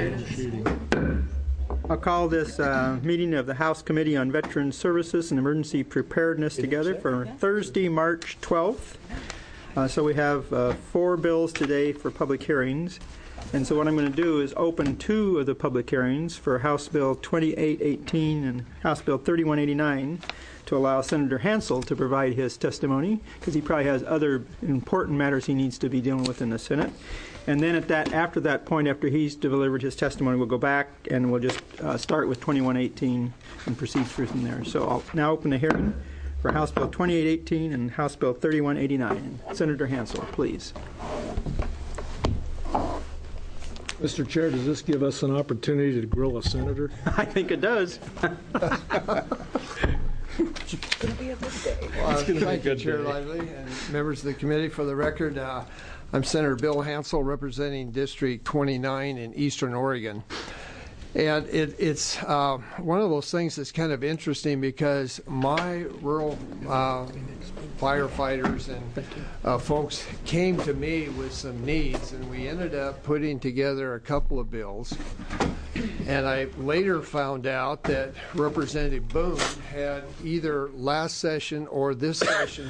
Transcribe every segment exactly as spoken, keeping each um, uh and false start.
I'll call this uh, meeting of the House Committee on Veteran Services and Emergency Preparedness together for Thursday, March twelfth. Uh, so we have uh, four bills today for public hearings. And so what I'm going to do is open two of the public hearings for House Bill twenty-eight eighteen and House Bill thirty-one eighty-nine to allow Senator Hansel to provide his testimony, because he probably has other important matters he needs to be dealing with in the Senate. And then at that, after that point, after he's delivered his testimony, we'll go back and we'll just uh, start with twenty-one eighteen and proceed through from there. So I'll now open the hearing for House Bill twenty-eight eighteen and House Bill thirty-one eighty-nine. Senator Hansel, please. Mister Chair, does this give us an opportunity to grill a senator? I think it does. It's going to be a good day. Well, It's gonna be a thank you, good Chair day. Lively, and members of the committee. For the record, uh, I'm Senator Bill Hansel, representing District twenty-nine in Eastern Oregon. And it, it's uh, one of those things that's kind of interesting, because my rural uh, firefighters and uh, folks came to me with some needs, and we ended up putting together a couple of bills. And I later found out that Representative Boone had either last session or this session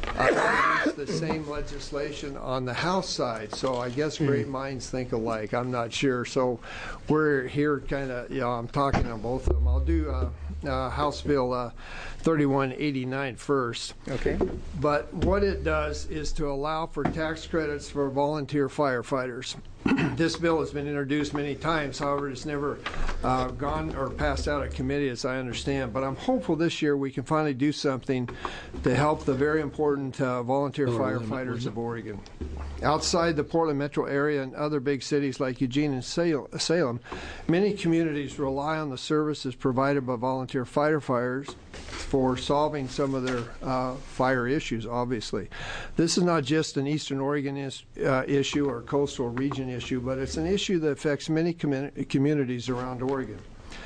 uh, introduced the same legislation on the House side. So I guess great minds think alike. I'm not sure. So we're here kind of, you know, I'm talking on both of them. I'll do uh, uh, House Bill uh, thirty-one eighty-nine first. Okay. But what it does is to allow for tax credits for volunteer firefighters. This bill has been introduced many times, however, it's never uh, gone or passed out of committee, as I understand. But I'm hopeful this year we can finally do something to help the very important uh, volunteer firefighters of Oregon. Outside the Portland metro area and other big cities like Eugene and Salem, many communities rely on the services provided by volunteer firefighters for solving some of their uh, fire issues, obviously. This is not just an Eastern Oregon is, uh, issue or coastal region issue, but it's an issue that affects many commun- communities around Oregon.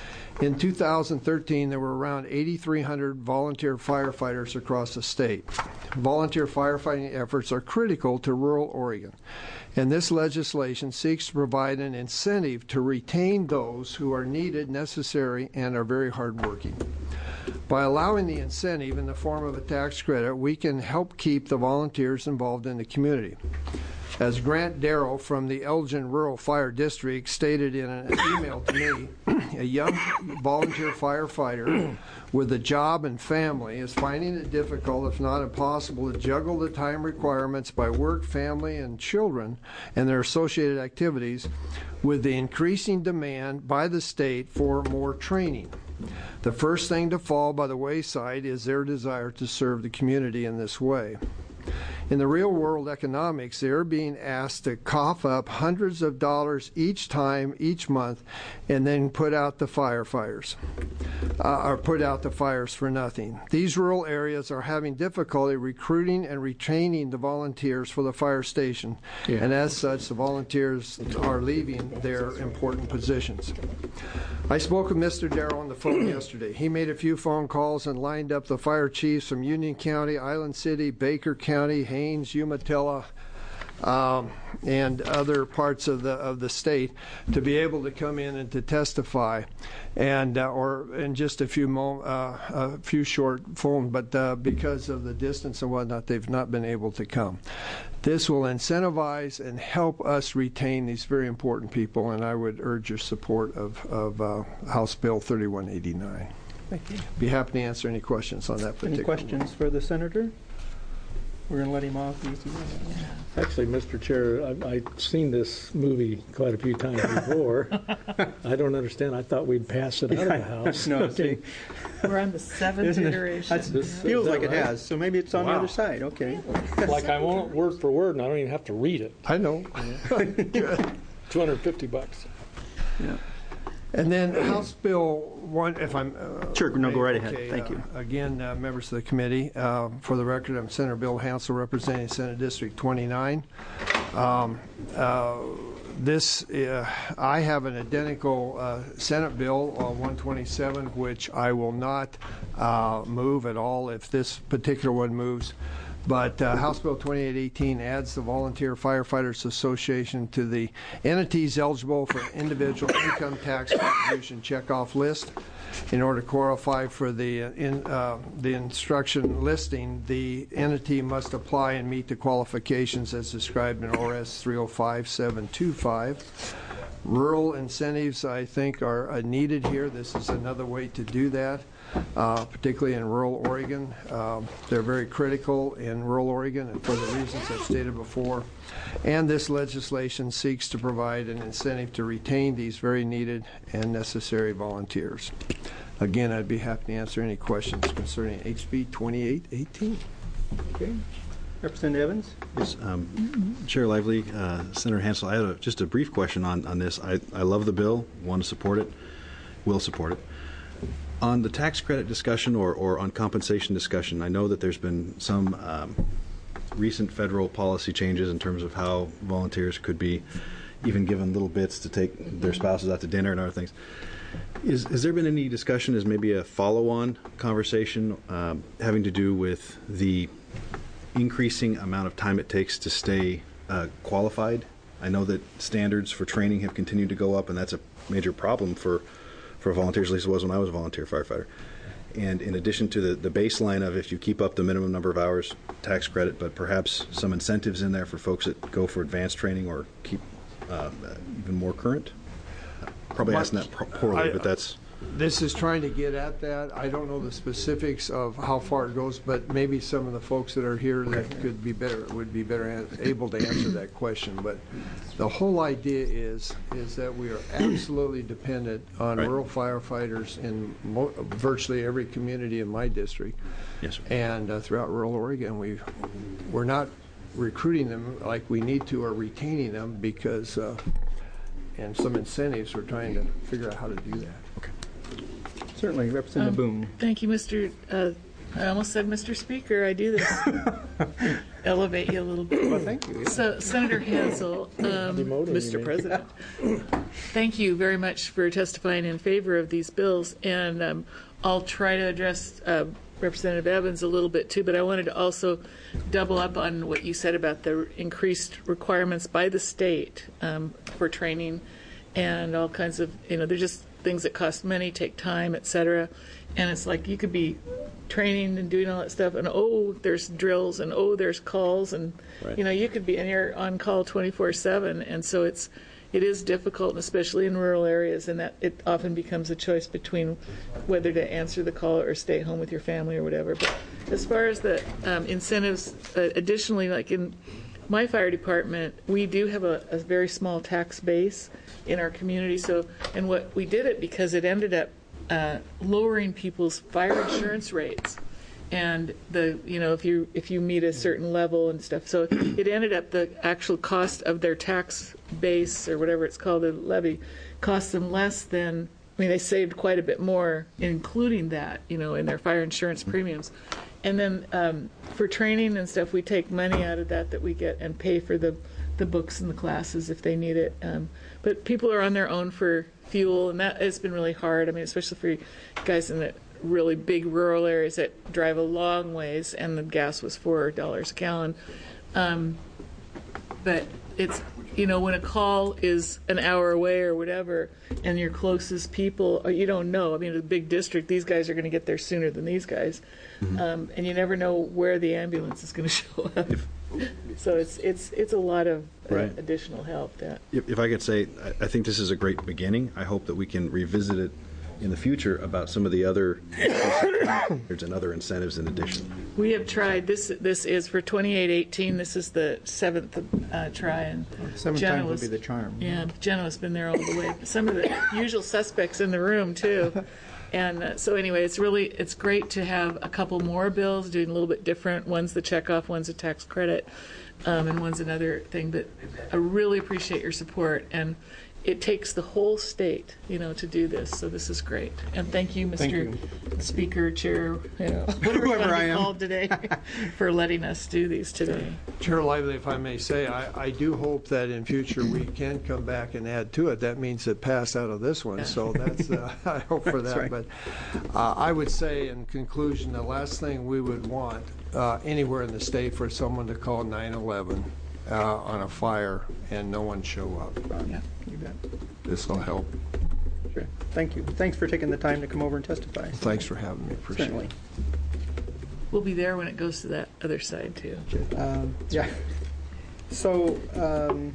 In two thousand thirteen, there were around eighty-three hundred volunteer firefighters across the state. Volunteer firefighting efforts are critical to rural Oregon, and this legislation seeks to provide an incentive to retain those who are needed, necessary, and are very hardworking. By allowing the incentive in the form of a tax credit, we can help keep the volunteers involved in the community. As Grant Darrow from the Elgin Rural Fire District stated in an email to me, a young volunteer firefighter with a job and family is finding it difficult, if not impossible, to juggle the time requirements by work, family, and children and their associated activities with the increasing demand by the state for more training. The first thing to fall by the wayside is their desire to serve the community in this way. In the real world economics, they're being asked to cough up hundreds of dollars each time, each month, and then put out the firefighters, uh, or put out the fires for nothing. These rural areas are having difficulty recruiting and retaining the volunteers for the fire station, yeah. And as such, the volunteers are leaving their important positions. I spoke with Mister Darrow on the phone yesterday. He made a few phone calls and lined up the fire chiefs from Union County, Island City, Baker County, Haines, Umatilla, um, and other parts of the of the state to be able to come in and to testify, and uh, or in just a few mo- uh, a few short phone, but uh, because of the distance and whatnot, they've not been able to come. This will incentivize and help us retain these very important people, and I would urge your support of of uh, House Bill thirty-one eighty-nine. Thank you. Be happy to answer any questions on that particular. Any questions one. for the senator? We're going to let him off easy. Actually, Mister Chair, I've, I've seen this movie quite a few times before. I don't understand. I thought we'd pass it out of the House. No, okay. see, We're on the seventh Isn't it? iteration. It This- feels is like that it right? has, so maybe it's on Wow. the other side. Okay. Like I want it word for word, and I don't even have to read it. I know. two hundred fifty bucks. Yeah. And then House Bill one, if I'm uh, Sure, no, go right ahead. okay, Thank uh, you. Again, uh, members of the committee, uh, for the record, I'm Senator Bill Hansel, representing Senate District twenty-nine. Um, uh, this, uh, I have an identical uh, Senate bill, uh, one twenty-seven, which I will not uh, move at all if this particular one moves. But uh, House Bill twenty-eight eighteen adds the Volunteer Firefighters Association to the entities eligible for individual income tax contribution checkoff list. In order to qualify for the uh, in, uh, the instruction listing, the entity must apply and meet the qualifications as described in O R S three oh five seven two five. Rural incentives, I think, are uh, needed here. This is another way to do that, uh, particularly in rural Oregon. Um, they're very critical in rural Oregon, and for the reasons I've stated before. And this legislation seeks to provide an incentive to retain these very needed and necessary volunteers. Again, I'd be happy to answer any questions concerning H B twenty-eight eighteen. Okay. Representative Evans? Yes, um, Chair Lively, uh, Senator Hansel, I had a, just a brief question on, on this. I, I love the bill, want to support it, will support it. On the tax credit discussion or, or on compensation discussion, I know that there's been some um, recent federal policy changes in terms of how volunteers could be even given little bits to take their spouses out to dinner and other things. Is, has there been any discussion as maybe a follow-on conversation um, having to do with the increasing amount of time it takes to stay uh, qualified? I know that standards for training have continued to go up, and that's a major problem for, for volunteers, at least it was when I was a volunteer firefighter. And in addition to the, the baseline of if you keep up the minimum number of hours, tax credit, but perhaps some incentives in there for folks that go for advanced training or keep uh, even more current? Probably asking that poorly, I, but that's... This is trying to get at that. I don't know the specifics of how far it goes, but maybe some of the folks that are here that could be better would be better an- able to answer that question. But the whole idea is is that we are absolutely dependent on Right. rural firefighters in mo- virtually every community in my district, Yes, sir. and uh, throughout rural Oregon. We we're not recruiting them like we need to or retaining them because, uh, and some incentives. We're trying to figure out how to do that. Certainly. Representative Um, Boone. Thank you, Mister Uh, I almost said Mister Speaker. I do this. Elevate you a little bit. Well, thank you. So, Senator Hansel, um, Demoting you, Mister maybe. President, thank you very much for testifying in favor of these bills, and um, I'll try to address uh, Representative Evans a little bit too, but I wanted to also double up on what you said about the increased requirements by the state um, for training and all kinds of, you know, they're just things that cost money, take time, et cetera. And it's like you could be training and doing all that stuff, and oh, there's drills, and oh, there's calls, and Right. you know, you could be in here on call twenty-four seven, and so it's it is difficult, especially in rural areas, and that it often becomes a choice between whether to answer the call or stay home with your family or whatever. But as far as the um, incentives, uh, additionally, like in my fire department, we do have a, a very small tax base in our community. So, and what we did it because it ended up uh, lowering people's fire insurance rates, and the you know if you if you meet a certain level and stuff. So it ended up the actual cost of their tax base or whatever it's called, the levy, cost them less than. I mean, they saved quite a bit more, including that, you know, in their fire insurance premiums. And then um, for training and stuff, we take money out of that that we get and pay for the, the books and the classes if they need it. Um, but people are on their own for fuel, and that has been really hard. I mean, especially for guys in the really big rural areas that drive a long ways, and the gas was four dollars a gallon. Um, but it's, you know, when a call is an hour away or whatever, and your closest people, you don't know. I mean, a big district, these guys are going to get there sooner than these guys. Mm-hmm. Um, and you never know where the ambulance is going to show up. If, so it's it's it's a lot of uh, Right. additional help. That If, if I could say, I, I think this is a great beginning. I hope that we can revisit it in the future about some of the other there's and other incentives in addition. we have tried. This this is for twenty-eight eighteen. This is the seventh uh, try, and Seven Jenna times would was- be the charm. Yeah, Jenna has been there all the way. Some of the usual suspects in the room too. And uh, so anyway, it's really it's great to have a couple more bills doing a little bit different. One's the checkoff, one's a tax credit, um, and one's another thing. But I really appreciate your support. And it takes the whole state, you know, to do this. So this is great. And thank you, Mister Thank you. Speaker, Chair, you know, whatever Whoever I I am. called today, for letting us do these today. Chair Lively, if I may say, I, I do hope that in future we can come back and add to it. That means it pass out of this one, so that's uh, I hope for That's that. right. But uh, I would say, in conclusion, the last thing we would want uh, anywhere in the state for someone to call nine eleven uh, on a fire and no one show up. Yeah. You bet. This will help. Sure. Thank you. Thanks for taking the time to come over and testify. Thanks for having me. Appreciate Certainly. it. We'll be there when it goes to that other side, too. Um, yeah. So, um,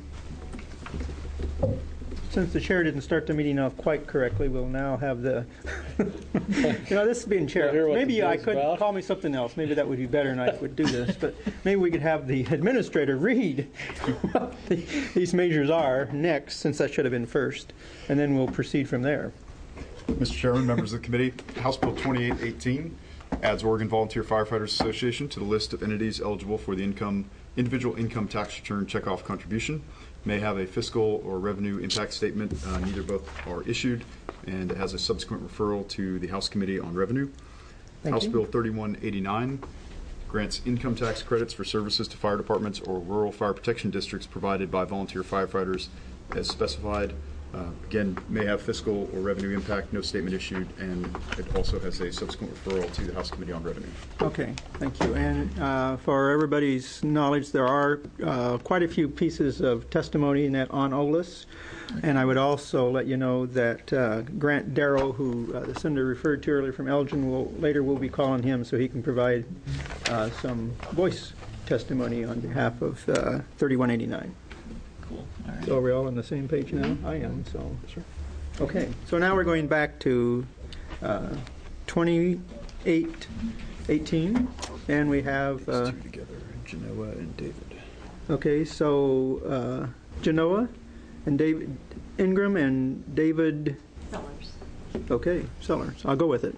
since the chair didn't start the meeting off quite correctly, we'll now have the. You know, this is being chair. Hear what Maybe the I bill's could about? call me something else. Maybe that would be better, and I would do this. But maybe we could have the administrator read what the, these measures are next, since that should have been first, and then we'll proceed from there. Mister Chairman, members of the committee, House Bill twenty-eight eighteen adds Oregon Volunteer Firefighters Association to the list of entities eligible for the income individual income tax return checkoff contribution. May have a fiscal or revenue impact statement. Uh, neither both are issued, and it has a subsequent referral to the House Committee on Revenue. Thank House you. Bill thirty-one eighty-nine grants income tax credits for services to fire departments or rural fire protection districts provided by volunteer firefighters as specified. Uh, again, may have fiscal or revenue impact, no statement issued, and it also has a subsequent referral to the House Committee on Revenue. Okay, thank you. And uh, for everybody's knowledge, there are uh, quite a few pieces of testimony in that on O L I S. And I would also let you know that uh, Grant Darrow, who uh, the senator referred to earlier from Elgin, will later we'll be calling him so he can provide uh, some voice testimony on behalf of uh, thirty-one eighty-nine. Cool. All right. So are we all on the same page now? I am, so. Okay, so now we're going back to uh, twenty-eight eighteen, and we have, uh, Two together, Genoa and David. okay, so uh, Genoa and David Ingram and David, Sellers. okay, Sellers. I'll go with it.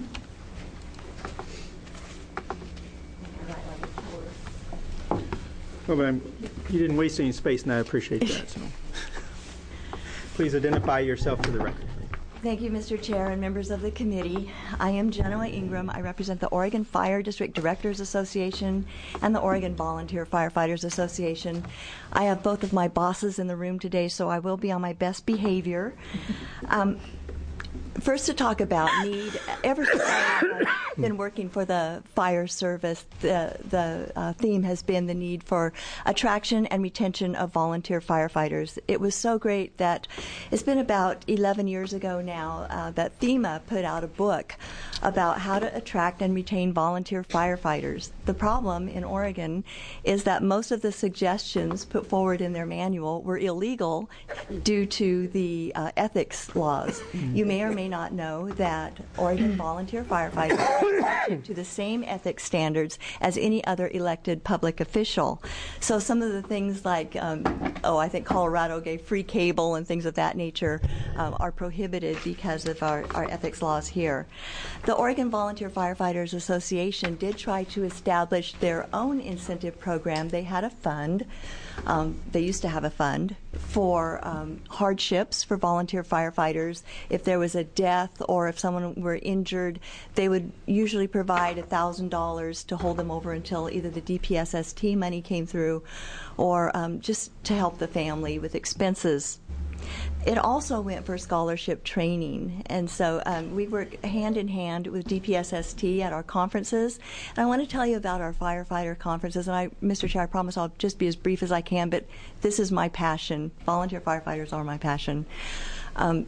Oh, but I'm, you didn't waste any space, and I appreciate that. So, please identify yourself for the record. Thank you, Mister Chair and members of the committee. I am Genoa Ingram. I represent the Oregon Fire District Directors Association and the Oregon Volunteer Firefighters Association. I have both of my bosses in the room today, so I will be on my best behavior. Um, First, to talk about need. Ever since I've been working for the fire service, the, the uh, theme has been the need for attraction and retention of volunteer firefighters. It was so great that it's been about eleven years ago now uh, that FEMA put out a book about how to attract and retain volunteer firefighters. The problem in Oregon is that most of the suggestions put forward in their manual were illegal due to the uh, ethics laws. You may or may not know that Oregon volunteer firefighters are subject to the same ethics standards as any other elected public official. So some of the things like, um, oh, I think Colorado gave free cable and things of that nature um, are prohibited because of our, our ethics laws here. The Oregon Volunteer Firefighters Association did try to establish their own incentive program. They had a fund. Um, they used to have a fund for um, hardships for volunteer firefighters. If there was a death or if someone were injured, they would usually provide one thousand dollars to hold them over until either the D P S S T money came through or um, just to help the family with expenses. It also went for scholarship training, and so um, we work hand in hand with D P S S T at our conferences. And I want to tell you about our firefighter conferences. And I, Mister Chair, I promise I'll just be as brief as I can, but this is my passion. Volunteer firefighters are my passion. Um,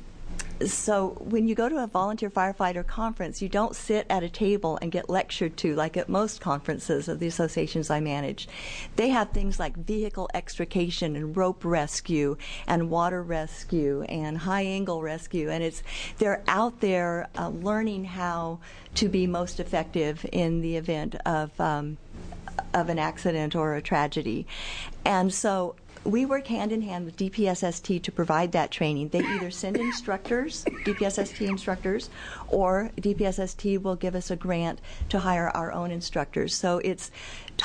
So when you go to a volunteer firefighter conference, you don't sit at a table and get lectured to like at most conferences of the associations I manage. They have things like vehicle extrication and rope rescue and water rescue and high angle rescue, and it's they're out there uh, learning how to be most effective in the event of um, of an accident or a tragedy. And so we work hand in hand with D P S S T to provide that training. They either send instructors, D P S S T instructors, or D P S S T will give us a grant to hire our own instructors. So it's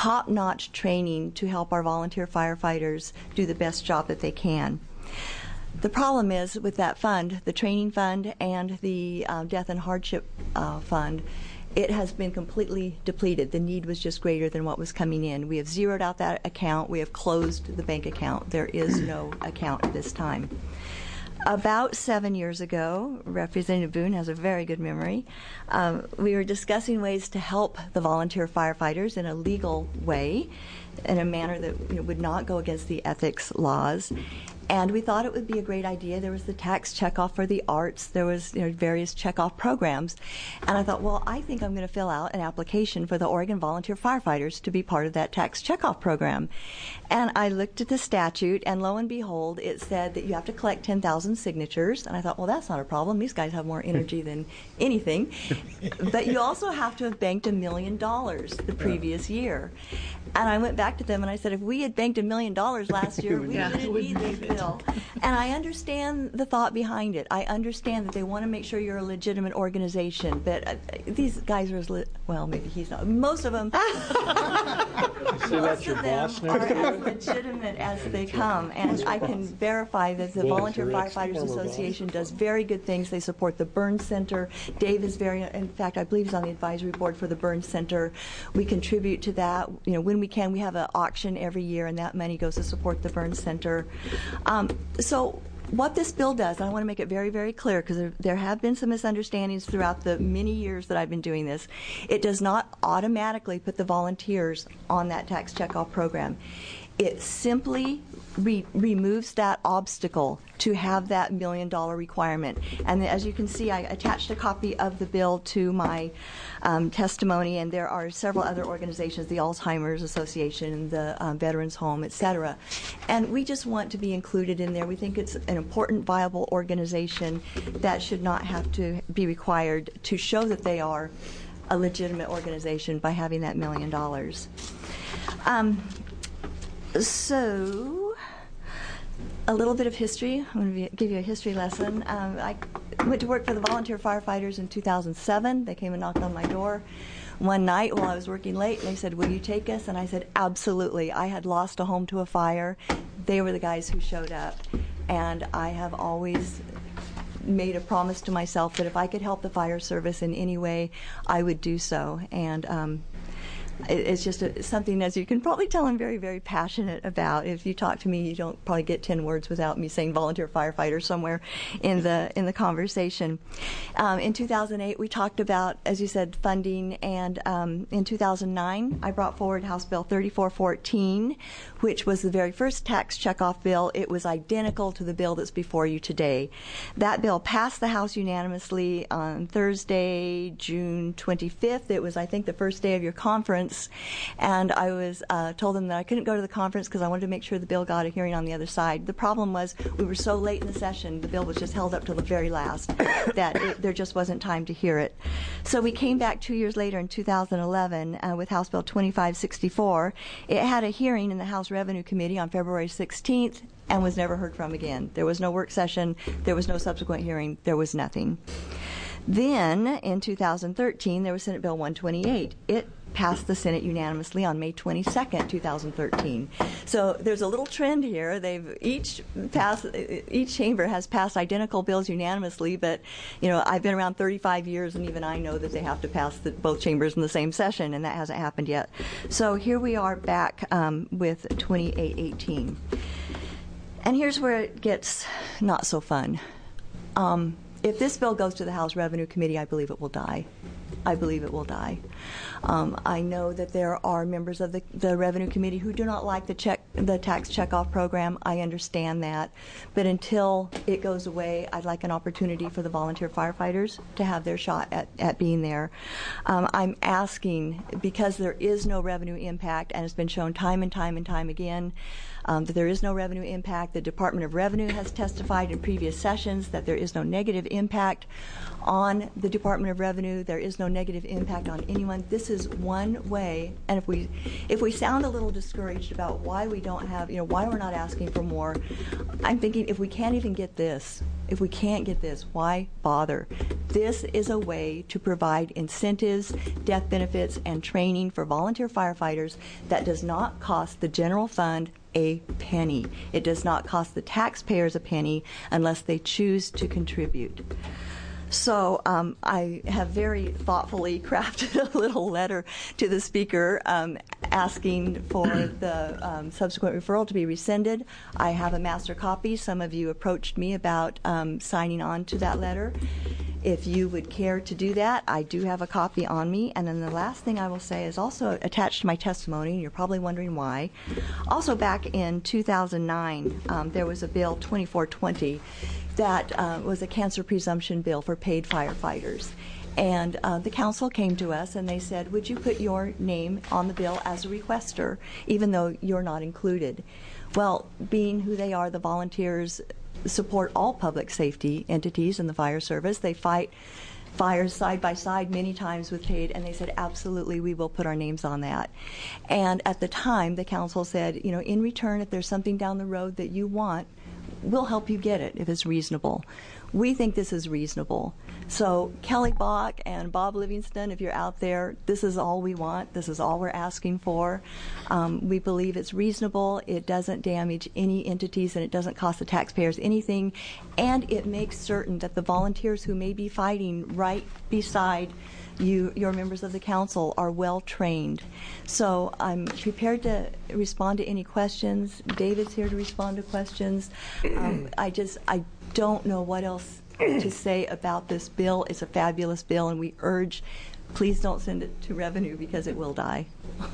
top-notch training to help our volunteer firefighters do the best job that they can. the problem is with that fund, the training fund and the uh, death and hardship uh, fund, it has been completely depleted. The need was just greater than what was coming in. We have zeroed out that account. We have closed the bank account. There is no account at this time. About seven years ago, Representative Boone has a very good memory, um, we were discussing ways to help the volunteer firefighters in a legal way, in a manner that, you know, would not go against the ethics laws. And we thought it would be a great idea. There was the tax checkoff for the arts. There was, you know, various checkoff programs. And I thought, well, I think I'm going to fill out an application for the Oregon Volunteer Firefighters to be part of that tax checkoff program. And I looked at the statute, and lo and behold, it said that you have to collect ten thousand signatures. And I thought, well, that's not a problem. These guys have more energy than anything. But you also have to have banked a million dollars the previous year. And I went back to them and I said, if we had banked a million dollars last year, we Yeah. wouldn't need this bill. And I understand the thought behind it. I understand that they want to make sure you're a legitimate organization. But uh, these guys are as le- well, maybe he's not. Most of them, See, that's most your of them boss are next to as you? legitimate as they come. And I can verify that the Well, Volunteer your Firefighters ex-former boss. Association does very good things. They support the Burn Center. Dave is very, in fact, I believe he's on the advisory board for the Burn Center. We contribute to that. You know, when we can, we have an auction every year, and that money goes to support the Burn Center. Um, so what this bill does, and I want to make it very, very clear, because there, there have been some misunderstandings throughout the many years that I've been doing this, it does not automatically put the volunteers on that tax checkoff program. It simply re- removes that obstacle to have that million dollar requirement. And as you can see, I attached a copy of the bill to my um, testimony, and there are several other organizations, the Alzheimer's Association, the um, Veterans Home, et cetera. And we just want to be included in there. We think it's an important, viable organization that should not have to be required to show that they are a legitimate organization by having that million dollars. Um, So, a little bit of history. I'm going to be, give you a history lesson. Um, I went to work for the volunteer firefighters in two thousand seven. They came and knocked on my door one night while I was working late, and they said, will you take us? And I said, absolutely. I had lost a home to a fire. They were the guys who showed up. And I have always made a promise to myself that if I could help the fire service in any way, I would do so. And um, it's just a, something, as you can probably tell, I'm very, very passionate about. If you talk to me, you don't probably get ten words without me saying volunteer firefighter somewhere in the in the conversation. Um, in two thousand eight, we talked about, as you said, funding, and um, in two thousand nine, I brought forward House Bill thirty-four fourteen, which was the very first tax checkoff bill. It was identical to the bill that's before you today. That bill passed the House unanimously on Thursday, June twenty-fifth. It was, I think, the first day of your conference. And I was uh, told them that I couldn't go to the conference because I wanted to make sure the bill got a hearing on the other side. The problem was we were so late in the session, the bill was just held up till the very last, that it, there just wasn't time to hear it. So we came back two years later in two thousand eleven uh, with House Bill twenty-five sixty-four. It had a hearing in the House Revenue Committee on February sixteenth and was never heard from again. There was no work session. There was no subsequent hearing. There was nothing. Then, in two thousand thirteen, there was Senate Bill one twenty-eight. It passed the Senate unanimously on May twenty-second, two thousand thirteen. So there's a little trend here. They've each passed, each chamber has passed identical bills unanimously, but you know, I've been around thirty-five years, and even I know that they have to pass the, both chambers in the same session, and that hasn't happened yet. So here we are back um, with twenty-eight eighteen. And here's where it gets not so fun. Um, if this bill goes to the House Revenue Committee, I believe it will die. I believe it will die. Um, I know that there are members of the, the Revenue Committee who do not like the check, the tax checkoff program. I understand that. But until it goes away, I'd like an opportunity for the volunteer firefighters to have their shot at, at being there. Um, I'm asking, because there is no revenue impact, and it's been shown time and time and time again, Um, that there is no revenue impact. The Department of Revenue has testified in previous sessions that there is no negative impact on the Department of Revenue. There is no negative impact on anyone. This is one way, and if we if we sound a little discouraged about why we don't have, you know, why we're not asking for more, I'm thinking if we can't even get this, if we can't get this, why bother? This is a way to provide incentives, death benefits, and training for volunteer firefighters that does not cost the general fund a penny. It does not cost the taxpayers a penny unless they choose to contribute. So um, I have very thoughtfully crafted a little letter to the Speaker um, asking for the um, subsequent referral to be rescinded. I have a master copy. Some of you approached me about um, signing on to that letter. If you would care to do that, I do have a copy on me. And then the last thing I will say is also attached to my testimony, and you're probably wondering why. Also back in two thousand nine, um, there was a bill, twenty-four twenty, that uh, was a cancer presumption bill for paid firefighters. And uh, the council came to us and they said, would you put your name on the bill as a requester, even though you're not included? Well, being who they are, the volunteers support all public safety entities in the fire service. They fight fires side by side many times with paid, and they said, absolutely, we will put our names on that. And at the time, the council said, you know, in return, if there's something down the road that you want, we'll help you get it if it's reasonable. We think this is reasonable. So Kelly Bach and Bob Livingston, if you're out there, this is all we want. This is all we're asking for. Um, we believe it's reasonable. It doesn't damage any entities, and it doesn't cost the taxpayers anything. And it makes certain that the volunteers who may be fighting right beside you, your members of the council, are well trained. So I'm prepared to respond to any questions. David's here to respond to questions. Um, I just, I don't know what else to say about this bill. It's a fabulous bill, and we urge, please don't send it to revenue because it will die.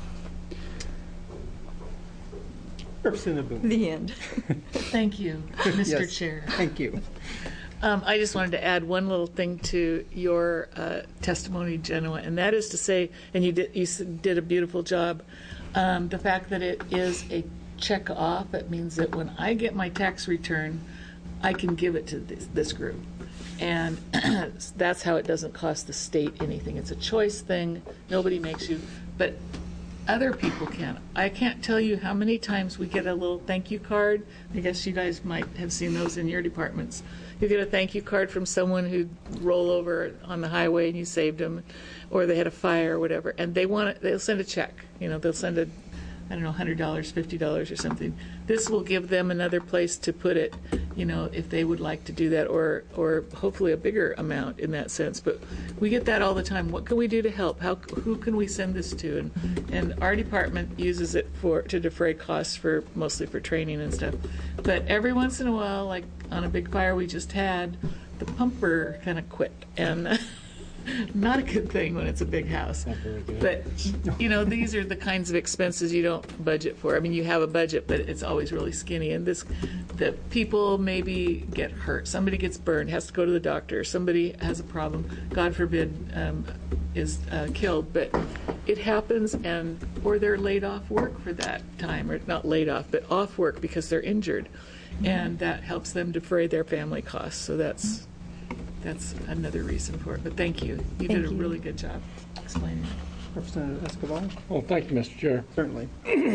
Representative Boone. The end. Thank you, Mister Yes. Chair. Thank you. Um, I just wanted to add one little thing to your uh, testimony, Genoa, and that is to say, and you did you s- did a beautiful job. Um, the fact that it is a check off, it means that when I get my tax return, I can give it to this, this group, and that's how it doesn't cost the state anything. It's a choice thing. Nobody makes you, but other people can. I can't tell you how many times we get a little thank you card. I guess you guys might have seen those in your departments. You get a thank you card from someone who rolled over on the highway and you saved them, or they had a fire or whatever, and they want it, they'll send a check. You know, they'll send a, I don't know, one hundred dollars, fifty dollars or something. This will give them another place to put it, you know, if they would like to do that, or or hopefully a bigger amount in that sense. But we get that all the time. What can we do to help? How who can we send this to? And and our department uses it for to defray costs for mostly for training and stuff. But every once in a while, like on a big fire we just had, the pumper kind of quit, and not a good thing when it's a big house. But, you know, these are the kinds of expenses you don't budget for. I mean, you have a budget, but it's always really skinny. And this, the people maybe get hurt. Somebody gets burned, has to go to the doctor. Somebody has a problem, God forbid, um, is uh, killed. But it happens, and or they're laid off work for that time, or not laid off, but off work because they're injured. And that helps them defray their family costs. So that's that's another reason for it. But thank you. You Thank did a you. really good job explaining it. Representative Escobar. Well, thank you, Mister Chair. Certainly.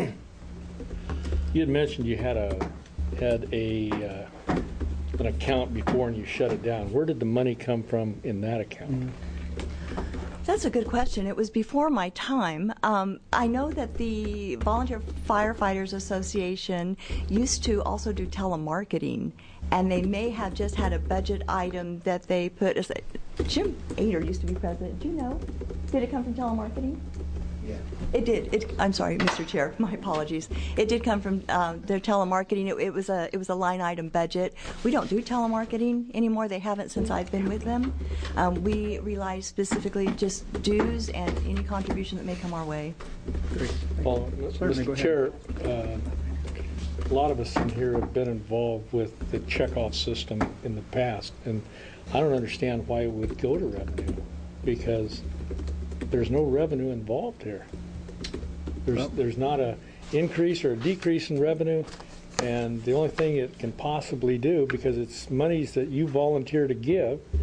You had mentioned you had a had a uh, an account before and you shut it down. Where did the money come from in that account? That's a good question. It was before my time. Um, I know that the Volunteer Firefighters Association used to also do telemarketing, and they may have just had a budget item that they put as Jim Ader used to be president. Do you know? Did it come from telemarketing? Yeah. It did. It, I'm sorry, Mister Chair. My apologies. It did come from uh, their telemarketing. It, it was a it was a line item budget. We don't do telemarketing anymore. They haven't since I've been with them. Um, we rely specifically just dues and any contribution that may come our way. Great. Well, Certainly, go Mister ahead. Chair, uh, a lot of us in here have been involved with the checkoff system in the past, and I don't understand why it would go to revenue, because there's no revenue involved here. There's Well- there's not a increase or a decrease in revenue, and the only thing it can possibly do, because it's monies that you volunteer to give,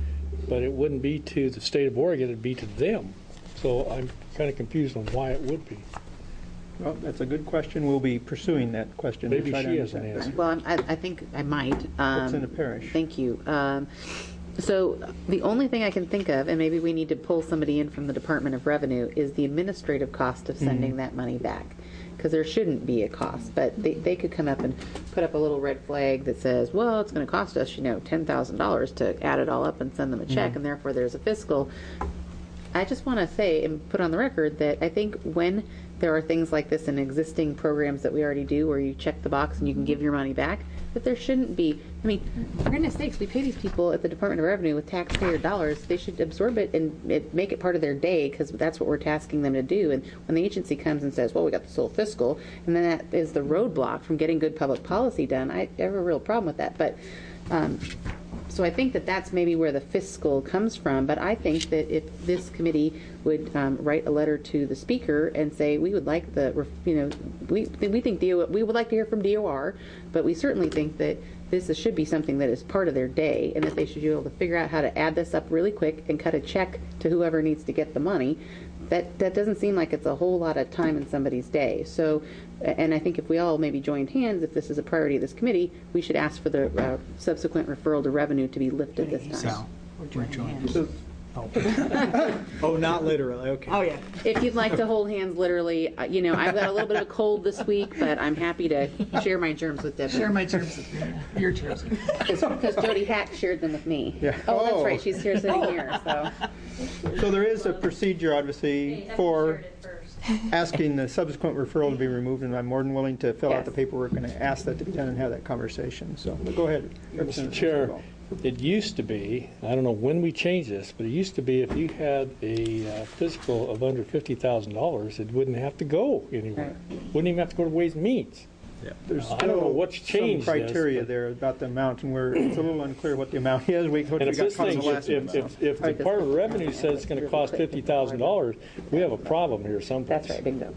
but it wouldn't be to the state of Oregon, it'd be to them. So I'm kind of confused on why it would be. Well, that's a good question. We'll be pursuing that question. to Maybe try to she has an understand. answer. Well, I'm- I, I think I might. Um, What's in the parish? Thank you. Um, so the only thing I can think of, and maybe we need to pull somebody in from the Department of Revenue, is the administrative cost of sending Mm-hmm. that money back. Because there shouldn't be a cost, but they, they could come up and put up a little red flag that says, well, it's going to cost us, you know, ten thousand dollars to add it all up and send them a check, Mm-hmm. and therefore there's a fiscal. I just want to say and put on the record that I think when there are things like this in existing programs that we already do where you check the box and you can give your money back, that there shouldn't be, I mean, for goodness sakes, we pay these people at the Department of Revenue with taxpayer dollars. They should absorb it and it, make it part of their day because that's what we're tasking them to do. And when the agency comes and says, well, we got this whole fiscal, and then that is the roadblock from getting good public policy done, I have a real problem with that. But um, so I think that that's maybe where the fiscal comes from. But I think that if this committee would um, write a letter to the speaker and say we would like the, you know, we we think D O, we would like to hear from D O R, but we certainly think that this should be something that is part of their day, and that they should be able to figure out how to add this up really quick and cut a check to whoever needs to get the money. That that doesn't seem like it's a whole lot of time in somebody's day. So, and I think if we all maybe joined hands, if this is a priority of this committee, we should ask for the uh, subsequent referral to revenue to be lifted this time. So- oh, not literally. Okay. Oh, yeah. If you'd like to hold hands literally, uh, you know, I've got a little bit of a cold this week, but I'm happy to share my germs with Debbie. Share my germs with me. Your germs. Because Jody Hack shared them with me. Yeah. Oh, that's Oh. right. She's here sitting here. So So there is a procedure, obviously, for asking the subsequent referral to be removed, and I'm more than willing to fill out Yes. the paperwork and ask that to be done and have that conversation. So but go ahead. Mister Representative Chair, Siseball. it used to be, I don't know when we changed this, but it used to be if you had a uh, fiscal of under fifty thousand dollars, it wouldn't have to go anywhere. Wouldn't even have to go to Ways and Means. There's I don't know still what's changed some this, criteria but- there about the amount, and we're, it's a little unclear what the amount is. We, what And we if got this caught in thing, the if, last if, one, if, so. if the Department of Revenue says it's going to cost fifty thousand dollars, we have a problem here someplace. that's right. Bingo.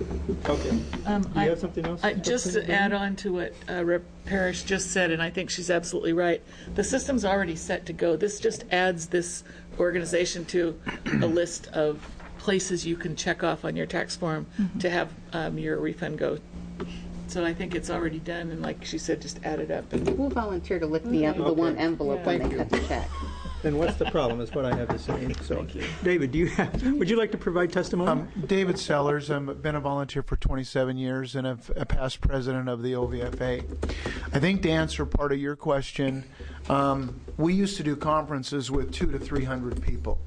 Okay. Um, Do you have something else? I, just to add on to what uh, Rep Parrish just said, and I think she's absolutely right, the system's already set to go. This just adds this organization to a list of places you can check off on your tax form to have um, your refund go. So I think it's already done, and like she said, just add it up. And We'll volunteer to lick the, the Okay. one envelope when Thank they you. cut the check. Then what's the problem is what I have to say. So, David, do you have, would you like to provide testimony? Um, David Sellers. I've been a volunteer for twenty-seven years and a, a past president of the O V F A. I think to answer part of your question, um, we used to do conferences with two to three hundred people.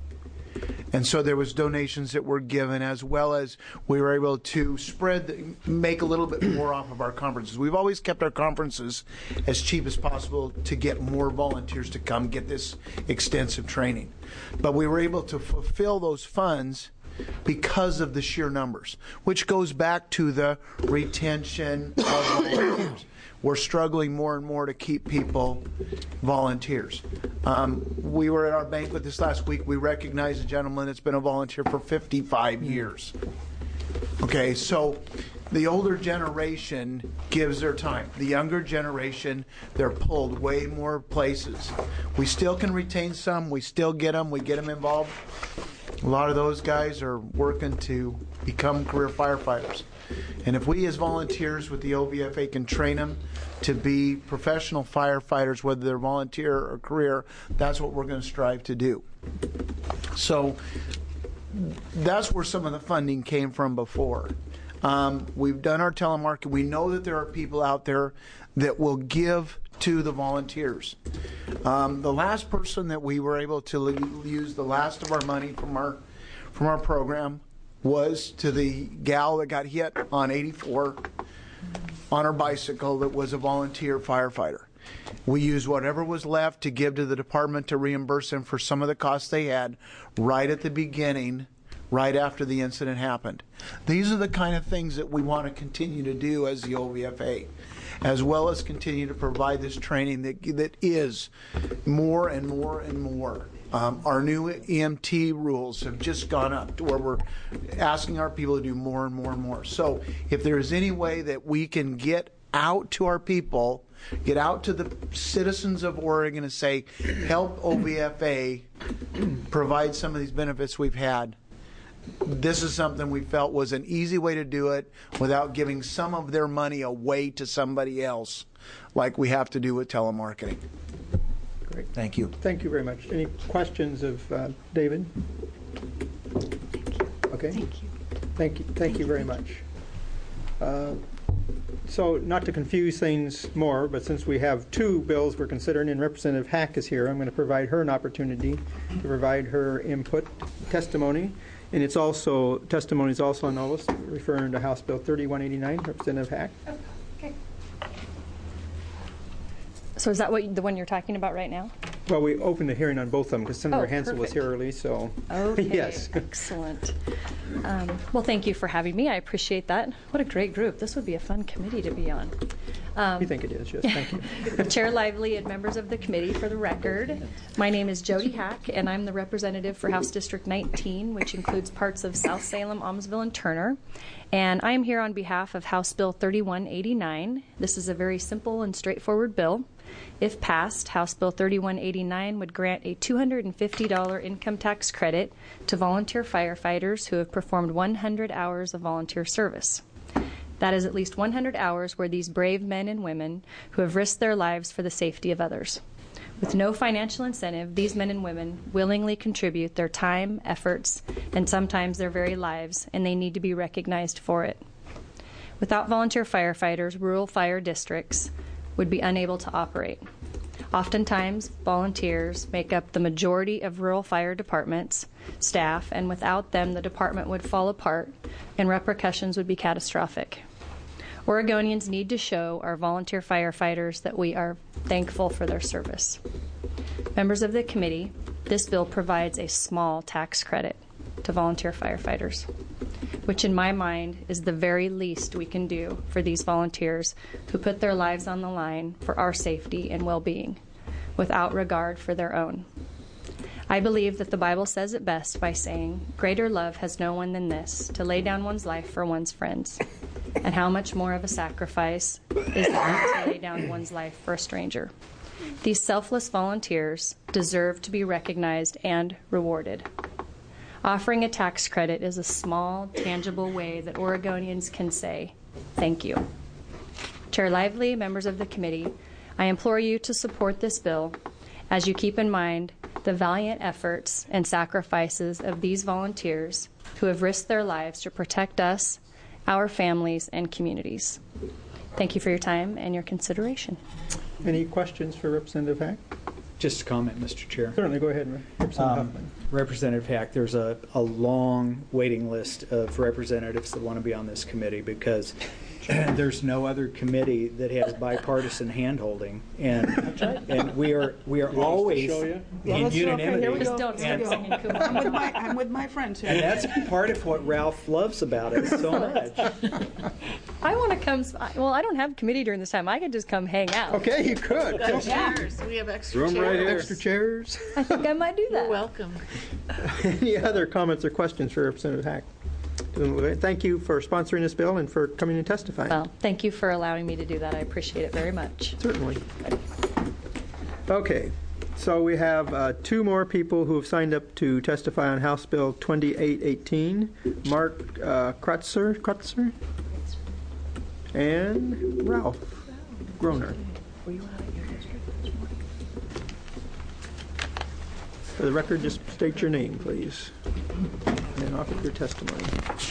And so there was donations that were given, as well as we were able to spread, the, make a little bit more off of our conferences. We've always kept our conferences as cheap as possible to get more volunteers to come get this extensive training. But we were able to fulfill those funds because of the sheer numbers, which goes back to the retention of volunteers. We're struggling more and more to keep people volunteers. Um, we were at our banquet this last week. We recognized a gentleman that's been a volunteer for fifty-five years. Okay, so the older generation gives their time. The younger generation, they're pulled way more places. We still can retain some. We still get them. We get them involved. A lot of those guys are working to become career firefighters. And if we as volunteers with the O V F A can train them to be professional firefighters, whether they're volunteer or career, that's what we're going to strive to do. So that's where some of the funding came from before. Um, we've done our telemarketing. We know that there are people out there that will give to the volunteers. Um, the last person that we were able to l- use the last of our money from our from our program was to the gal that got hit on eighty-four on her bicycle that was a volunteer firefighter. We used whatever was left to give to the department to reimburse them for some of the costs they had right at the beginning, right after the incident happened. These are the kind of things that we want to continue to do as the O V F A, as well as continue to provide this training that that is more and more and more. Um, our new E M T rules have just gone up to where we're asking our people to do more and more and more. So if there is any way that we can get out to our people get out to the citizens of Oregon and say, help O V F A provide some of these benefits we've had. This is something we felt was an easy way to do it without giving some of their money away to somebody else, like we have to do with telemarketing. Great. Thank you. Thank you very much. Any questions of uh, David? Okay. Thank you. Thank you. Thank you very much. Uh, so, not to confuse things more, but since we have two bills we're considering and Representative Hack is here, I'm going to provide her an opportunity to provide her input, testimony. And it's also, testimony is also on the list, referring to House Bill thirty-one eighty-nine. Representative Hack. Okay. So is that what the one you're talking about right now? Well, we opened the hearing on both of them because Senator Oh, Hansel was perfect. here early, so Okay. yes. Excellent. Um, well, thank you for having me. I appreciate that. What a great group. This would be a fun committee to be on. Um, We think it is, yes. Thank you. Chair Lively and members of the committee, for the record, my name is Jody Hack, and I'm the representative for House District nineteen, which includes parts of South Salem, Almsville, and Turner. And I am here on behalf of House Bill thirty-one eighty-nine. This is a very simple and straightforward bill. If passed, House Bill thirty-one eighty-nine would grant a two hundred fifty dollars income tax credit to volunteer firefighters who have performed one hundred hours of volunteer service. That is at least one hundred hours where these brave men and women who have risked their lives for the safety of others. With no financial incentive, these men and women willingly contribute their time, efforts, and sometimes their very lives, and they need to be recognized for it. Without volunteer firefighters, rural fire districts would be unable to operate. Oftentimes, volunteers make up the majority of rural fire departments, staff, and without them, the department would fall apart and repercussions would be catastrophic. Oregonians need to show our volunteer firefighters that we are thankful for their service. Members of the committee, this bill provides a small tax credit to volunteer firefighters, which in my mind is the very least we can do for these volunteers who put their lives on the line for our safety and well-being without regard for their own. I believe that the Bible says it best by saying, "Greater love has no one than this, to lay down one's life for one's friends." And how much more of a sacrifice is that to lay down one's life for a stranger? These selfless volunteers deserve to be recognized and rewarded. Offering a tax credit is a small, tangible way that Oregonians can say, thank you. Chair Lively, members of the committee, I implore you to support this bill as you keep in mind the valiant efforts and sacrifices of these volunteers who have risked their lives to protect us, our families, and communities. Thank you for your time and your consideration. Any questions for Representative Hack? Just a comment, Mister Chair. Certainly, go ahead, Representative Um, Huffman. Representative Hack, there's a, a long waiting list of representatives that want to be on this committee because there's no other committee that has bipartisan handholding, and and we are we are always show you? in let's- okay, unanimity. here we Just go. don't start And- singing I'm Kumar. with my I'm with my friends here. And that's part of what Ralph loves about it so much. I want to come, well, I don't have committee during this time. I could just come hang out. Okay, you could. Chairs. We have extra Room chairs. right here. Extra chairs. I think I might do that. You're welcome. Any other comments or questions for Representative Hack? Thank you for sponsoring this bill and for coming and testifying. Well, thank you for allowing me to do that. I appreciate it very much. Certainly. Okay, so we have uh, two more people who have signed up to testify on House Bill twenty-eight eighteen. Mark uh, Krutzer, Krutzer, and Ralph Groner. For the record, just state your name, please, and then offer your testimony.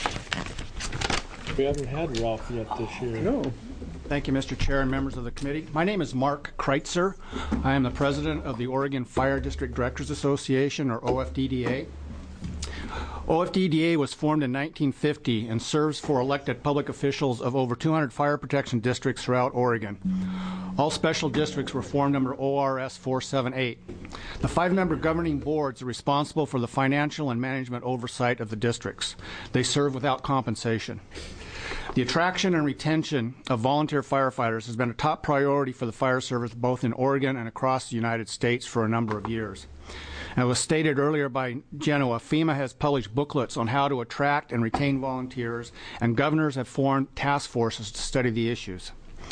We haven't had Ralph yet this year. No. Thank you, Mister Chair and members of the committee. My name is Mark Kreitzer. I am the president of the Oregon Fire District Directors Association, or O F D D A. O F D D A was formed in nineteen fifty and serves for elected public officials of over two hundred fire protection districts throughout Oregon. All special districts were formed under O R S four seventy-eight. The five-member governing boards are responsible for the financial and management oversight of the districts. They serve without compensation. The attraction and retention of volunteer firefighters has been a top priority for the fire service both in Oregon and across the United States for a number of years. As was stated earlier by Genoa, FEMA has published booklets on how to attract and retain volunteers, and governors have formed task forces to study the issues.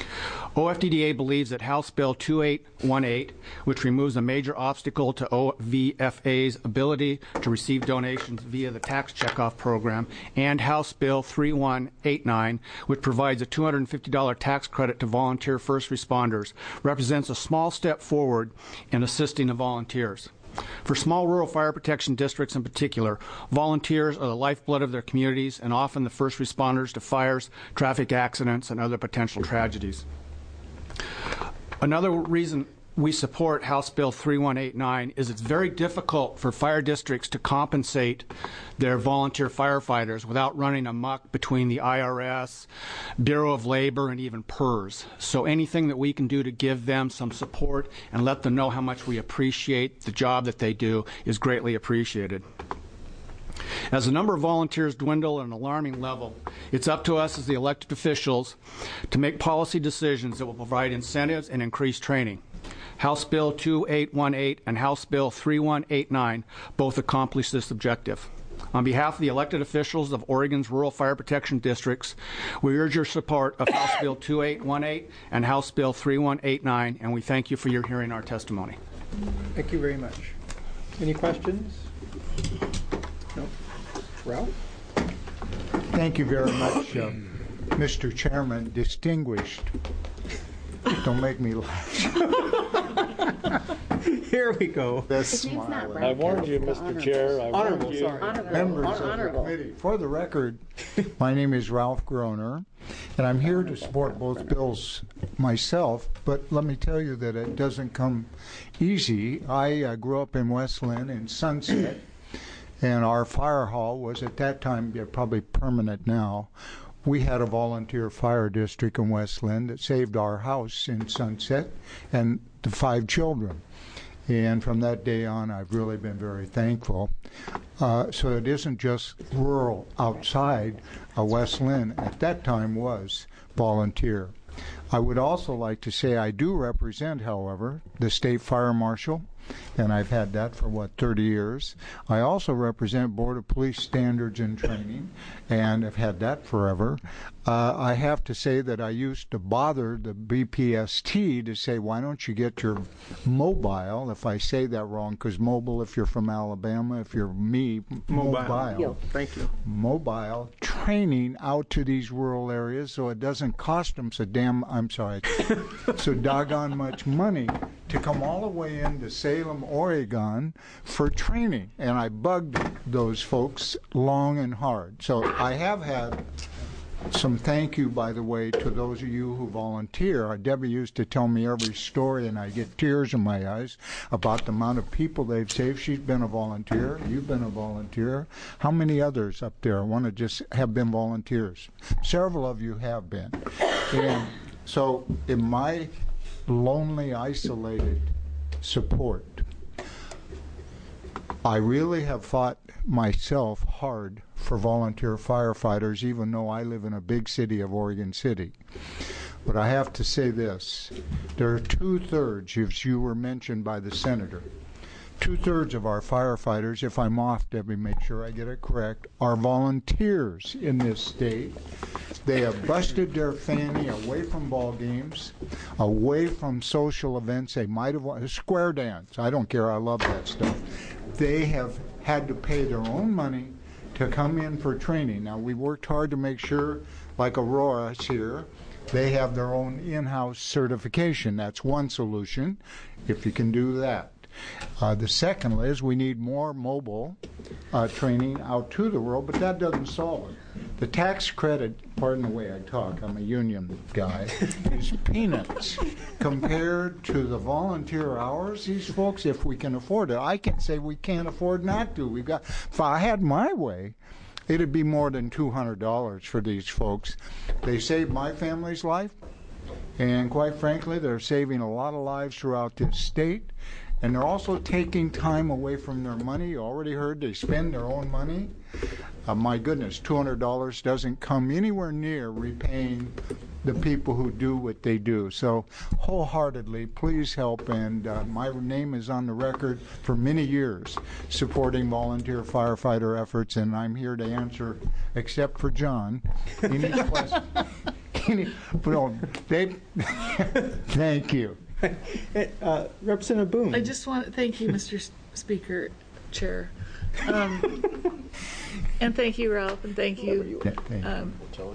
O F D D A believes that House Bill two eight one eight, which removes a major obstacle to O V F A's ability to receive donations via the tax checkoff program, and House Bill three one eight nine, which provides a two hundred fifty dollars tax credit to volunteer first responders, represents a small step forward in assisting the volunteers. For small rural fire protection districts in particular, volunteers are the lifeblood of their communities and often the first responders to fires, traffic accidents, and other potential tragedies. Another reason we support House Bill three one eight nine is it's very difficult for fire districts to compensate their volunteer firefighters without running amok between the I R S, Bureau of Labor, and even P E R S. So anything that we can do to give them some support and let them know how much we appreciate the job that they do is greatly appreciated. As the number of volunteers dwindle at an alarming level, it's up to us as the elected officials to make policy decisions that will provide incentives and increase training. House Bill two eight one eight and House Bill three one eight nine both accomplish this objective. On behalf of the elected officials of Oregon's rural fire protection districts, we urge your support of House Bill two eight one eight and House Bill three one eight nine, and we thank you for your hearing our testimony. Thank you very much. Any questions? No. Ralph? Thank you very much, uh, Mister Chairman, distinguished. Don't make me laugh. Here we go. This smile. I warned you, Mister Chair. I Honorable, warned you. sorry. Honorable. Members Honorable. of the committee. For the record, my name is Ralph Groner, and I'm here to support both bills myself, but let me tell you that it doesn't come easy. I uh, grew up in West Linn in Sunset, and our fire hall was at that time, yeah, probably permanent now. We had a volunteer fire district in West Linn that saved our house in Sunset and the five children. And from that day on, I've really been very thankful. Uh, so it isn't just rural outside uh, West Linn. At that time was volunteer. I would also like to say I do represent, however, the state fire marshal, and I've had that for, what, thirty years. I also represent Board of Police Standards and Training, and I've had that forever. Uh, I have to say that I used to bother the B P S T to say, why don't you get your mobile, if I say that wrong, because mobile, if you're from Alabama, if you're me, Mobile. mobile, Thank you. mobile training out to these rural areas so it doesn't cost them so damn, I'm sorry, so doggone much money to come all the way into Salem, Oregon for training. And I bugged those folks long and hard. So I have had some thank you, by the way, to those of you who volunteer. Debbie used to tell me every story, and I get tears in my eyes about the amount of people they've saved. She's been a volunteer. You've been a volunteer. How many others up there want to just have been volunteers? Several of you have been. And so in my lonely, isolated support, I really have fought myself hard for volunteer firefighters, even though I live in a big city of Oregon City. But I have to say this. There are two-thirds, as you were mentioned by the senator, two-thirds of our firefighters, if I'm off, Debbie, make sure I get it correct, are volunteers in this state. They have busted their fanny away from ball games, away from social events. They might have wanted a square dance. I don't care. I love that stuff. They have had to pay their own money to come in for training. Now, we worked hard to make sure, like Aurora's here, they have their own in-house certification. That's one solution, if you can do that. Uh, the second is we need more mobile uh, training out to the world, but that doesn't solve it. The tax credit, pardon the way I talk, I'm a union guy, is peanuts compared to the volunteer hours. These folks, if we can afford it, I can say we can't afford not to. We've got. If I had my way, it'd be more than two hundred dollars for these folks. They saved my family's life, and quite frankly, they're saving a lot of lives throughout this state. And they're also taking time away from their money. You already heard they spend their own money. Uh, my goodness, two hundred dollars doesn't come anywhere near repaying the people who do what they do. So wholeheartedly, please help. And uh, my name is on the record for many years supporting volunteer firefighter efforts. And I'm here to answer, except for John, any questions. well, they, thank you. Uh, Representative Boone. I just want to thank you, Mister Speaker, Chair. Um, and thank you, Ralph, and thank you, um,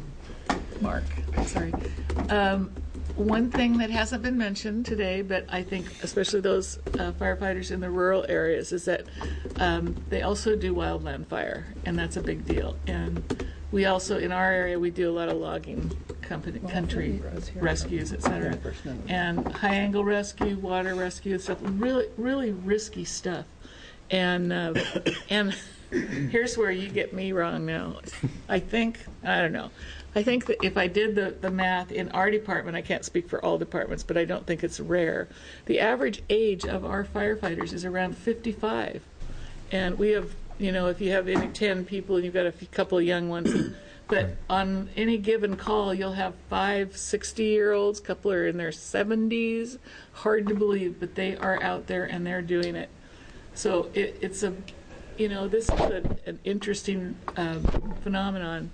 Mark. Sorry. Um, one thing that hasn't been mentioned today, but I think especially those uh, firefighters in the rural areas, is that um, they also do wildland fire, and that's a big deal. And we also, in our area, we do a lot of logging company, country rescues, et cetera, and high angle rescue, water rescue, stuff. Really, really risky stuff. And uh, and here's where you get me wrong now. I think, I don't know. I think that if I did the, the math in our department, I can't speak for all departments, but I don't think it's rare. The average age of our firefighters is around fifty-five. And we have, you know, if you have any ten people and you've got a few, couple of young ones, but on any given call, you'll have five sixty-year-olds, a couple are in their seventies. Hard to believe, but they are out there and they're doing it. So it, it's a, you know, this is a, an interesting um, phenomenon.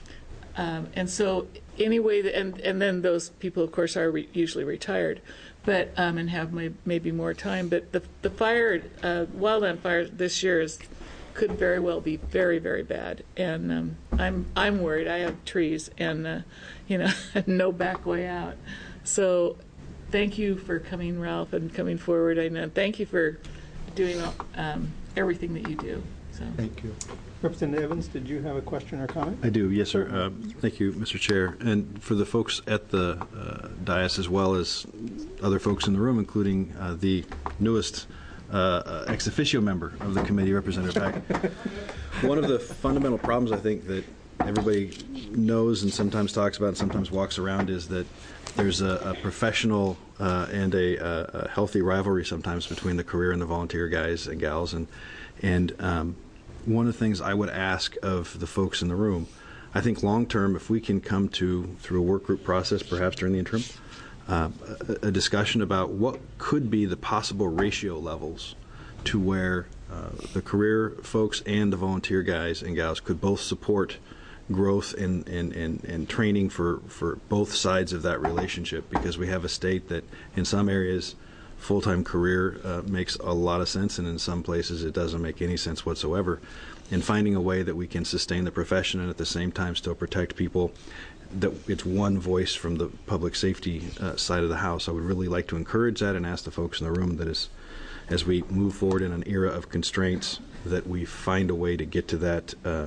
Um, and so anyway, and and then those people, of course, are re- usually retired, but um, and have may, maybe more time. But the the fire, uh, wildland fire this year is could very well be very very bad. And um, I'm I'm worried. I have trees and uh, you know no back way out. So thank you for coming, Ralph, and coming forward. And uh, thank you for doing um, everything that you do. So. Thank you. Representative Evans, did you have a question or comment? I do, yes, sir. Uh, thank you, Mister Chair. And for the folks at the uh, dais, as well as other folks in the room, including uh, the newest uh, ex officio member of the committee, Representative Hack. One of the fundamental problems I think that everybody knows and sometimes talks about and sometimes walks around is that there's a, a professional uh, and a, a healthy rivalry sometimes between the career and the volunteer guys and gals. And, and um, one of the things I would ask of the folks in the room, I think long term, if we can come to, through a work group process, perhaps during the interim, uh, a, a discussion about what could be the possible ratio levels to where uh, the career folks and the volunteer guys and gals could both support growth and, and, and, and training for, for both sides of that relationship, because we have a state that in some areas full-time career uh, makes a lot of sense, and in some places it doesn't make any sense whatsoever. And finding a way that we can sustain the profession and at the same time still protect people, that it's one voice from the public safety uh, side of the house. I would really like to encourage that and ask the folks in the room that as, as we move forward in an era of constraints, that we find a way to get to that uh,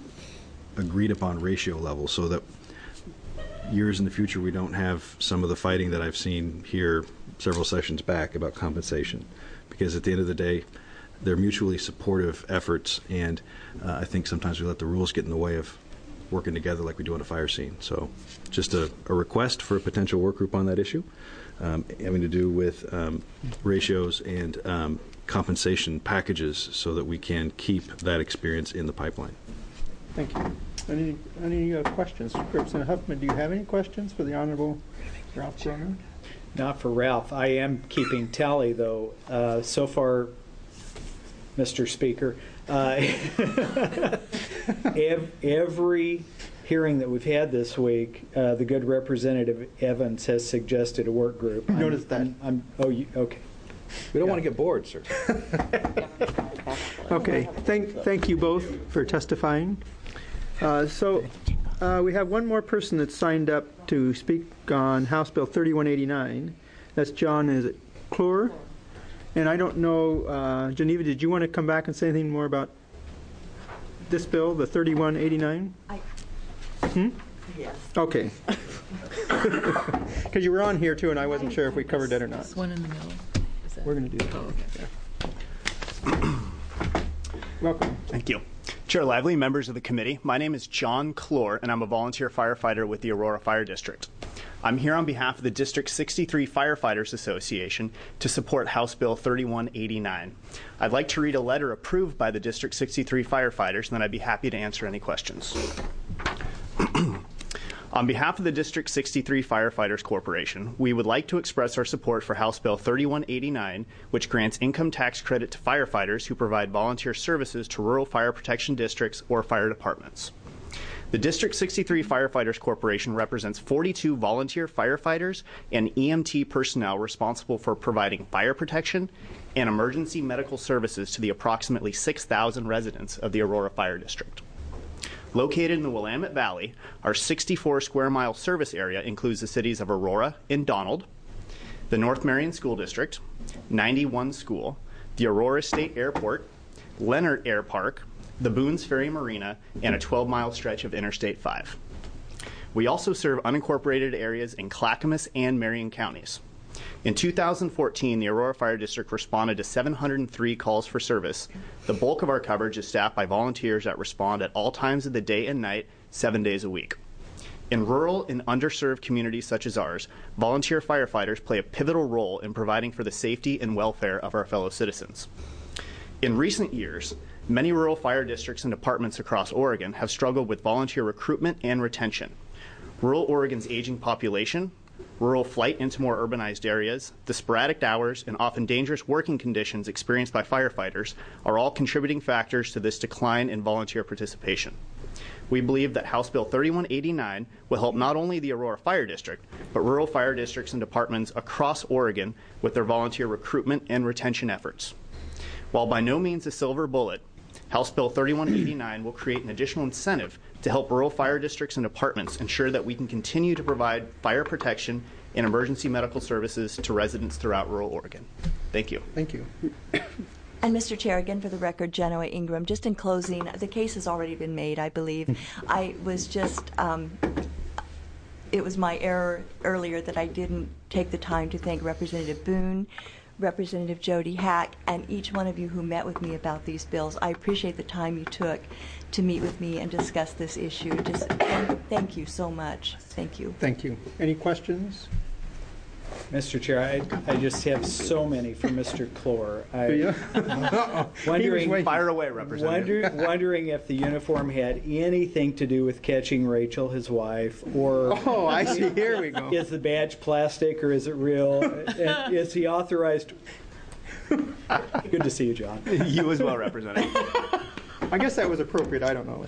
agreed upon ratio level, so that years in the future we don't have some of the fighting that I've seen here several sessions back about compensation, because at the end of the day they're mutually supportive efforts, and uh, I think sometimes we let the rules get in the way of working together like we do on a fire scene. So just a, a request for a potential work group on that issue, um, having to do with um, ratios and um, compensation packages, so that we can keep that experience in the pipeline. Thank you. Any, any uh, questions? Representative Huffman, do you have any questions for the Honorable Ralph Groner? Not for Ralph. I am keeping tally, though. Uh, so far, Mister Speaker, uh, ev- every hearing that we've had this week, uh, the good Representative Evans has suggested a work group. I noticed that. I'm, I'm, oh, you, okay. We don't yeah. want to get bored, sir. Okay. Thank, thank you both for testifying. Uh, so uh, we have one more person that's signed up to speak on House Bill thirty-one eighty-nine. That's John, is it Clore? And I don't know, uh, Geneva, did you want to come back and say anything more about this bill, the thirty-one eighty-nine? I, hmm? Yes. Okay. Because you were on here too, and I wasn't sure if we covered that or not. This one in the middle. Is that... We're going to do that. Oh, okay. Yeah. Welcome. Thank you. Chair Lively, members of the committee, my name is John Clore, and I'm a volunteer firefighter with the Aurora Fire District. I'm here on behalf of the District sixty-three Firefighters Association to support House Bill thirty-one eighty-nine. I'd like to read a letter approved by the District sixty-three firefighters, and then I'd be happy to answer any questions. On behalf of the District sixty-three Firefighters Corporation, we would like to express our support for House Bill thirty-one eighty-nine, which grants income tax credit to firefighters who provide volunteer services to rural fire protection districts or fire departments. The District sixty-three Firefighters Corporation represents forty-two volunteer firefighters and E M T personnel responsible for providing fire protection and emergency medical services to the approximately six thousand residents of the Aurora Fire District. Located in the Willamette Valley, our sixty-four square mile service area includes the cities of Aurora and Donald, the North Marion School District, ninety-one School, the Aurora State Airport, Leonard Air Park, the Boones Ferry Marina, and a twelve mile stretch of Interstate five. We also serve unincorporated areas in Clackamas and Marion counties. In two thousand fourteen, the Aurora Fire District responded to seven hundred three calls for service. The bulk of our coverage is staffed by volunteers that respond at all times of the day and night, seven days a week. In rural and underserved communities such as ours, volunteer firefighters play a pivotal role in providing for the safety and welfare of our fellow citizens. In recent years, many rural fire districts and departments across Oregon have struggled with volunteer recruitment and retention. Rural Oregon's aging population, rural flight into more urbanized areas, the sporadic hours, and often dangerous working conditions experienced by firefighters are all contributing factors to this decline in volunteer participation. We believe that House Bill thirty-one eighty-nine will help not only the Aurora Fire District, but rural fire districts and departments across Oregon with their volunteer recruitment and retention efforts. While by no means a silver bullet, House Bill thirty-one eighty-nine will create an additional incentive to help rural fire districts and departments ensure that we can continue to provide fire protection and emergency medical services to residents throughout rural Oregon. Thank you. Thank you. And Mister Chair, again for the record, Genoa Ingram, just in closing, the case has already been made, I believe. I was just, um, it was my error earlier that I didn't take the time to thank Representative Boone, Representative Jody Hack, and each one of you who met with me about these bills. I appreciate the time you took to meet with me and discuss this issue. Just thank you so much. Thank you. Thank you. Any questions? Mister Chair, I, I just have so many for Mister Clore. I, Do you? wondering, Fire away, Representative. Wonder, wondering if the uniform had anything to do with catching Rachel, his wife, or oh, I see. Here we go. Is the badge plastic or is it real? And is he authorized? Good to see you, John. You as well, Representative. I guess that was appropriate. I don't know.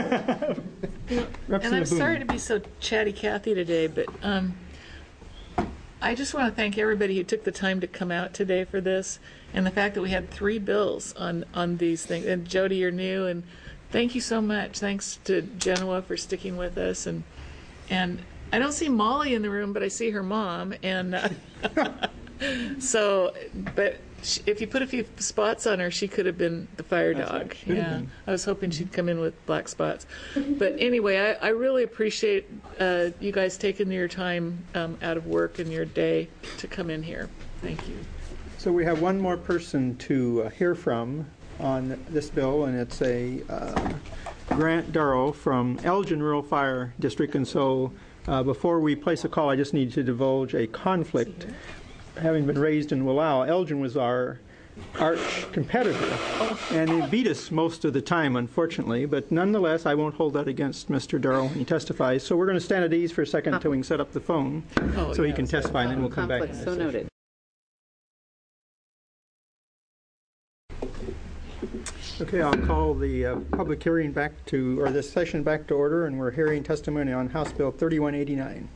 And I'm sorry to be so chatty Cathy today, but um, I just want to thank everybody who took the time to come out today for this, and the fact that we had three bills on, on these things. And Jody, you're new, and thank you so much. Thanks to Genoa for sticking with us. And and I don't see Molly in the room, but I see her mom. And uh, so, but she, if you put a few spots on her, she could have been the fire That's dog. right. Yeah, I was hoping she'd come in with black spots. But anyway, I, I really appreciate uh, you guys taking your time um, out of work and your day to come in here. Thank you. So we have one more person to uh, hear from on this bill, and it's a uh, Grant Darrow from Elgin Rural Fire District. And so uh, before we place a call, I just need to divulge a conflict. Having been raised in Wallowa, Elgin was our arch competitor, and he beat us most of the time, unfortunately. But nonetheless, I won't hold that against Mister Darrow when he testifies. So we're going to stand at ease for a second until we can set up the phone Oh, so he yeah. can testify, and then we'll come back. Conflict, in so this noted. session. Okay, I'll call the uh, public hearing back to, or this session back to order, and we're hearing testimony on House Bill thirty-one eighty-nine.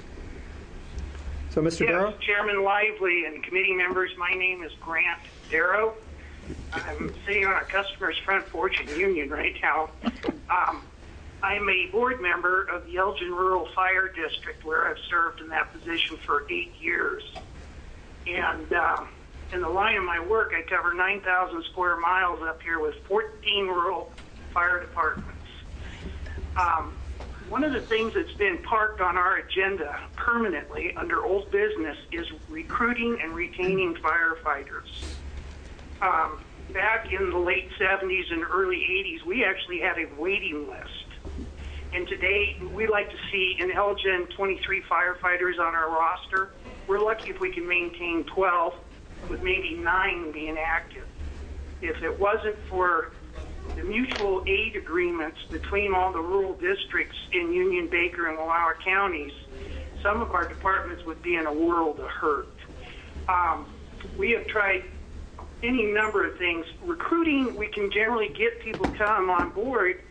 So, Mister Yes, Darrow? Chairman Lively and committee members, my name is Grant Darrow. I'm sitting on a customer's front porch in Union right now. Um, I'm a board member of the Elgin Rural Fire District, where I've served in that position for eight years. And uh, in the line of my work, I cover nine thousand square miles up here with fourteen rural fire departments. Um, One of the things that's been parked on our agenda permanently under old business is recruiting and retaining firefighters. Um, back in the late seventies and early eighties, we actually had a waiting list. And today, we like to see in Elgin twenty-three firefighters on our roster. We're lucky if we can maintain twelve, with maybe nine being active. If it wasn't for the mutual aid agreements between all the rural districts in Union, Baker, and Wallowa counties, some of our departments would be in a world of hurt. Um, we have tried any number of things. Recruiting, we can generally get people to come on board,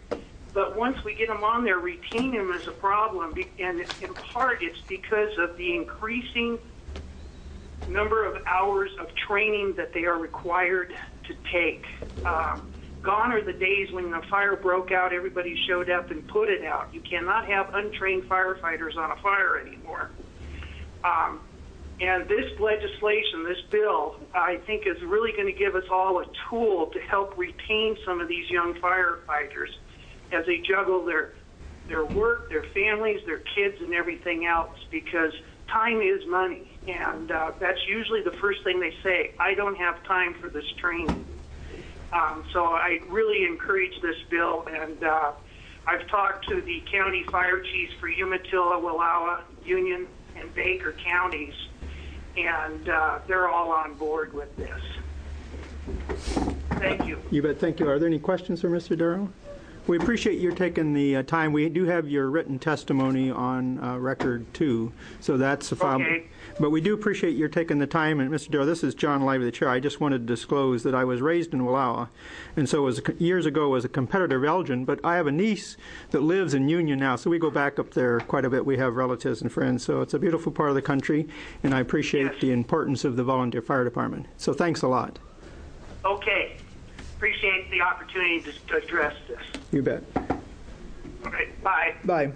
but once we get them on there, retaining them is a problem. Be- And in part, it's because of the increasing number of hours of training that they are required to take. Um, gone are the days when the fire broke out, everybody showed up and put it out. You cannot have untrained firefighters on a fire anymore. Um, and this legislation, this bill, I think is really going to give us all a tool to help retain some of these young firefighters as they juggle their their work, their families, their kids, and everything else, because time is money. And uh, that's usually the first thing they say, I don't have time for this training. Um, so I really encourage this bill, and uh, I've talked to the county fire chiefs for Umatilla, Wallowa, Union, and Baker counties, and uh, they're all on board with this. Thank you. You bet. Thank you. Are there any questions for Mister Darrow? We appreciate your taking the uh, time. We do have your written testimony on uh, record, too, so that's a file. Okay. But we do appreciate your taking the time. And, Mister Darrow, this is John Lively, the chair. I just wanted to disclose that I was raised in Wallowa, and so was years ago was a competitor of Elgin, but I have a niece that lives in Union now, so we go back up there quite a bit. We have relatives and friends, so it's a beautiful part of the country, and I appreciate yes. the importance of the volunteer fire department. So thanks a lot. Okay. Appreciate the opportunity to, to address this. You bet. All right. Bye. Bye.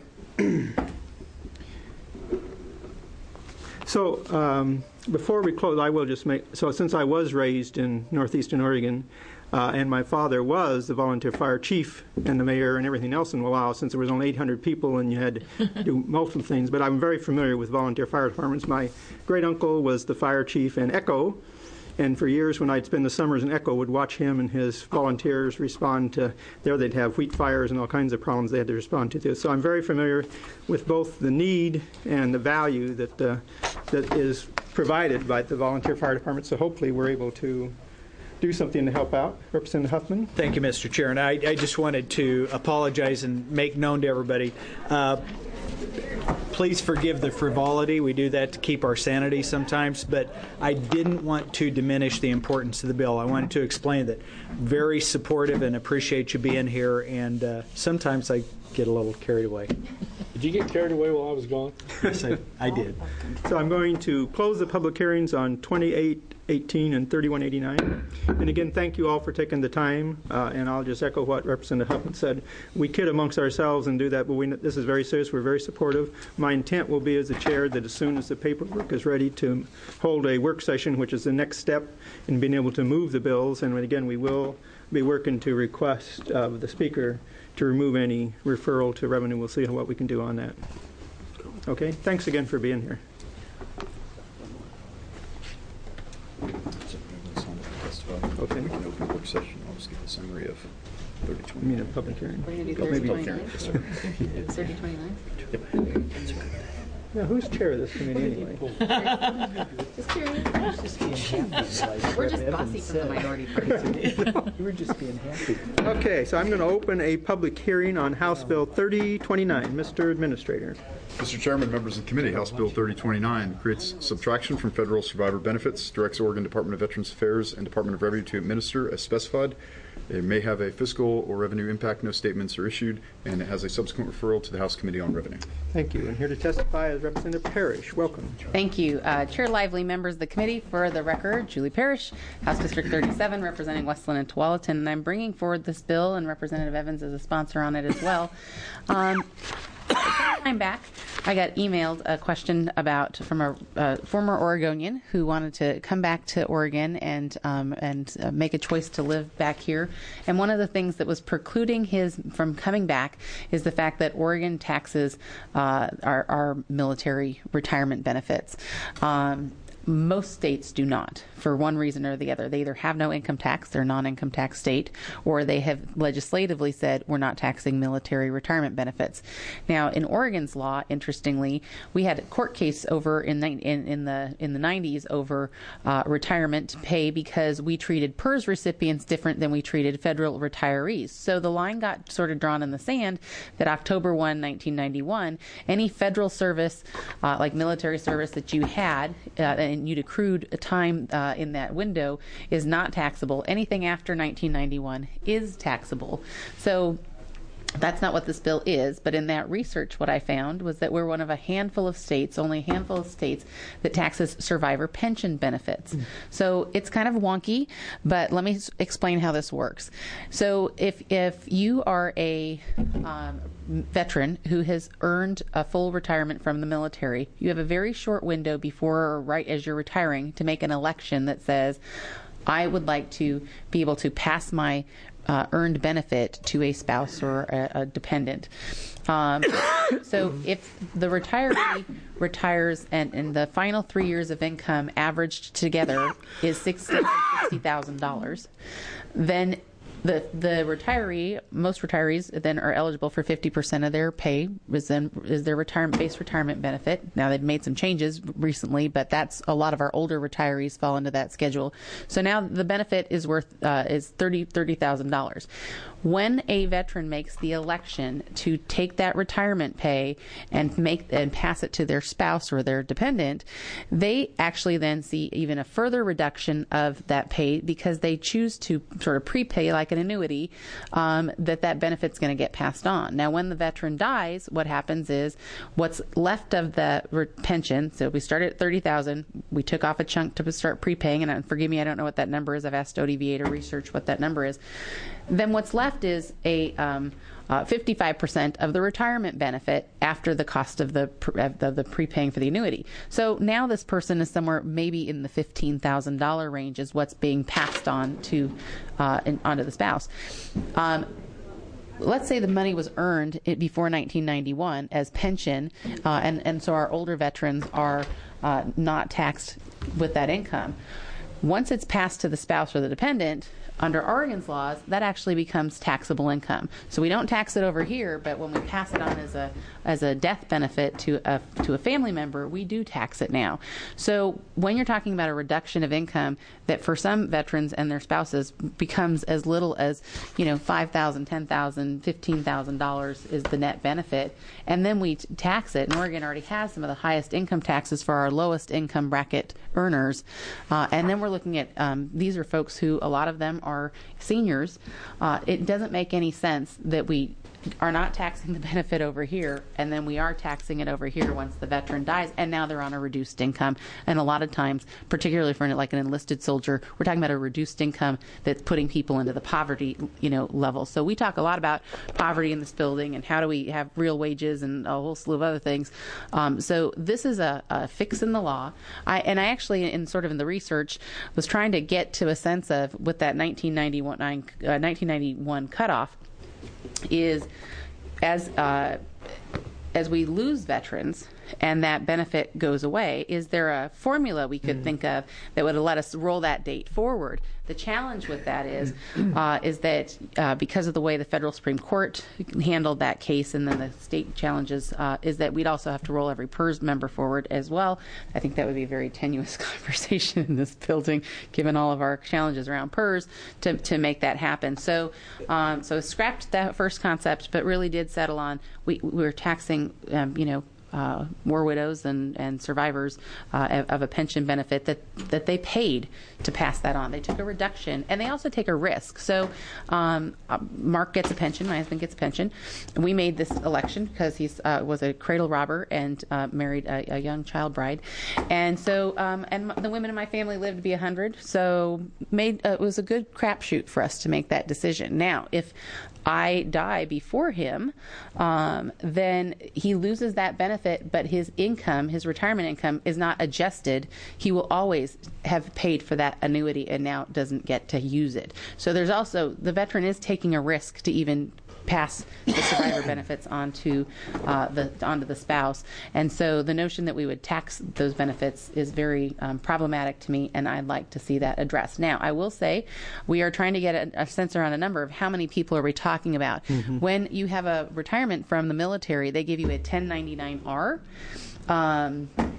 So um, before we close, I will just make, so since I was raised in northeastern Oregon, uh, and my father was the volunteer fire chief and the mayor and everything else in Wallowa, since there was only eight hundred people and you had to do multiple things, but I'm very familiar with volunteer fire departments. My great uncle was the fire chief in Echo, and for years when I'd spend the summers in Echo, would watch him and his volunteers respond to, there they'd have wheat fires and all kinds of problems they had to respond to. So I'm very familiar with both the need and the value that uh, that is provided by the volunteer fire department. So hopefully we're able to do something to help out. Representative Huffman. Thank you, Mister Chair. And I, I just wanted to apologize and make known to everybody. Uh, Please forgive the frivolity. We do that to keep our sanity sometimes, but I didn't want to diminish the importance of the bill. I wanted to explain that very supportive and appreciate you being here, and uh, sometimes I get a little carried away. Did you get carried away while I was gone? Yes, I, I did. So I'm going to close the public hearings on twenty-eight eighteen and thirty-one eighty-nine. And again, thank you all for taking the time. Uh, and I'll just echo what Representative Huffman said. We kid amongst ourselves and do that, but we, this is very serious. We're very supportive. My intent will be as the chair that as soon as the paperwork is ready to hold a work session, which is the next step in being able to move the bills. And again, we will be working to request of the Speaker to remove any referral to revenue. We'll see what we can do on that. Okay, thanks again for being here. Okay. We can open a work session. I'll just give a summary of thirty twenty. You mean a public hearing? We're going to do thirty twenty-nine? thirty twenty-nine? Yep. Now, who's chair of this committee anyway? Just curious. Just being happy. We're just bossy from the minority party. You were just being happy. Okay, so I'm going to open a public hearing on House Bill thirty twenty-nine. Mister Administrator. Mister Chairman, members of the committee, House Bill thirty twenty-nine creates subtraction from federal survivor benefits, directs Oregon Department of Veterans Affairs and Department of Revenue to administer as specified. It may have a fiscal or revenue impact. No statements are issued, and it has a subsequent referral to the House Committee on Revenue. Thank you. And here to testify is Representative Parrish. Welcome. Thank you. Uh, Chair Lively, members of the committee, for the record, Julie Parrish, House District thirty-seven, representing Westland and Tualatin, and I'm bringing forward this bill, and Representative Evans is a sponsor on it as well. Um, Some time back, I got emailed a question about from a uh, former Oregonian who wanted to come back to Oregon and um, and uh, make a choice to live back here. And one of the things that was precluding his from coming back is the fact that Oregon taxes uh, our, our military retirement benefits. Um, Most states do not, for one reason or the other. They either have no income tax, they're a non-income tax state, or they have legislatively said we're not taxing military retirement benefits. Now, in Oregon's law, interestingly, we had a court case over in the, in, in the in the nineties over uh, retirement pay because we treated P E R S recipients different than we treated federal retirees. So the line got sort of drawn in the sand that October first, nineteen ninety-one, any federal service, uh, like military service that you had, uh, and you'd accrued a time uh, in that window, is not taxable. Anything after nineteen ninety-one is taxable. So That's not what this bill is, but in that research, what I found was that we're one of a handful of states, only a handful of states, that taxes survivor pension benefits. Mm. So it's kind of wonky, but let me explain how this works. So if if you are a um, veteran who has earned a full retirement from the military, you have a very short window before or right as you're retiring to make an election that says, I would like to be able to pass my Uh, earned benefit to a spouse or a, a dependent. Um, so if the retiree retires and, and the final three years of income averaged together is sixty thousand dollars, then the the retiree, most retirees then are eligible for fifty percent of their pay is then is their retirement base retirement benefit. Now they've made some changes recently, but that's a lot of our older retirees fall into that schedule. So now the benefit is worth uh, is thirty thousand dollars. When a veteran makes the election to take that retirement pay and make and pass it to their spouse or their dependent, they actually then see even a further reduction of that pay because they choose to sort of prepay like an annuity um, that that benefit's going to get passed on. Now, when the veteran dies, what happens is what's left of the re- pension. So we started at thirty thousand dollars. We took off a chunk to start prepaying, and uh, forgive me, I don't know what that number is. I've asked O D V A to research what that number is. Then what's left is a um, uh, fifty-five percent of the retirement benefit after the cost of the of the, the prepaying for the annuity. So now this person is somewhere maybe in the fifteen thousand dollars range is what's being passed on to uh, in, onto the spouse. Um, Let's say the money was earned before nineteen ninety-one as pension, uh, and, and so our older veterans are uh, not taxed with that income. Once it's passed to the spouse or the dependent, under Oregon's laws, that actually becomes taxable income. So we don't tax it over here, but when we pass it on as a as a death benefit to a to a family member, we do tax it now. So when you're talking about a reduction of income that for some veterans and their spouses becomes as little as, you know, five thousand dollars, ten thousand dollars, fifteen thousand dollars is the net benefit, and then we tax it, and Oregon already has some of the highest income taxes for our lowest income bracket earners, uh, and then we're looking at, um, these are folks who, a lot of them are seniors. Uh, it doesn't make any sense that we are not taxing the benefit over here, and then we are taxing it over here once the veteran dies, and now they're on a reduced income. And a lot of times, particularly for like an enlisted soldier, we're talking about a reduced income that's putting people into the poverty, you know, level. So we talk a lot about poverty in this building and how do we have real wages and a whole slew of other things. Um, so this is a, a fix in the law. I, and I actually, in sort of in the research, was trying to get to a sense of with that nineteen ninety-one, uh, nineteen ninety-one cutoff. Is as uh, as we lose veterans and that benefit goes away, is there a formula we could mm. think of that would let us roll that date forward? The challenge with that is uh, is that uh, because of the way the federal Supreme Court handled that case and then the state challenges, uh, is that we'd also have to roll every P E R S member forward as well. I think that would be a very tenuous conversation in this building, given all of our challenges around P E R S, to, to make that happen. So, um, so scrapped that first concept, but really did settle on we, we were taxing, um, you know, Uh, war widows and, and survivors uh, of a pension benefit that, that they paid to pass that on. They took a reduction, and they also take a risk. So um, uh, Mark gets a pension, my husband gets a pension. We made this election because he uh, was a cradle robber and uh, married a, a young child bride. And so um, and the women in my family lived to be one hundred, so made uh, it was a good crapshoot for us to make that decision. Now, if I die before him, um, then he loses that benefit, but his income, his retirement income, is not adjusted. He will always have paid for that annuity and now doesn't get to use it. So there's also, the veteran is taking a risk to even pass the survivor benefits onto uh, the onto the spouse, and so the notion that we would tax those benefits is very um, problematic to me, and I'd like to see that addressed. Now, I will say we are trying to get a, a sense around a number of how many people are we talking about. Mm-hmm. When you have a retirement from the military, they give you a ten ninety-nine R. Um,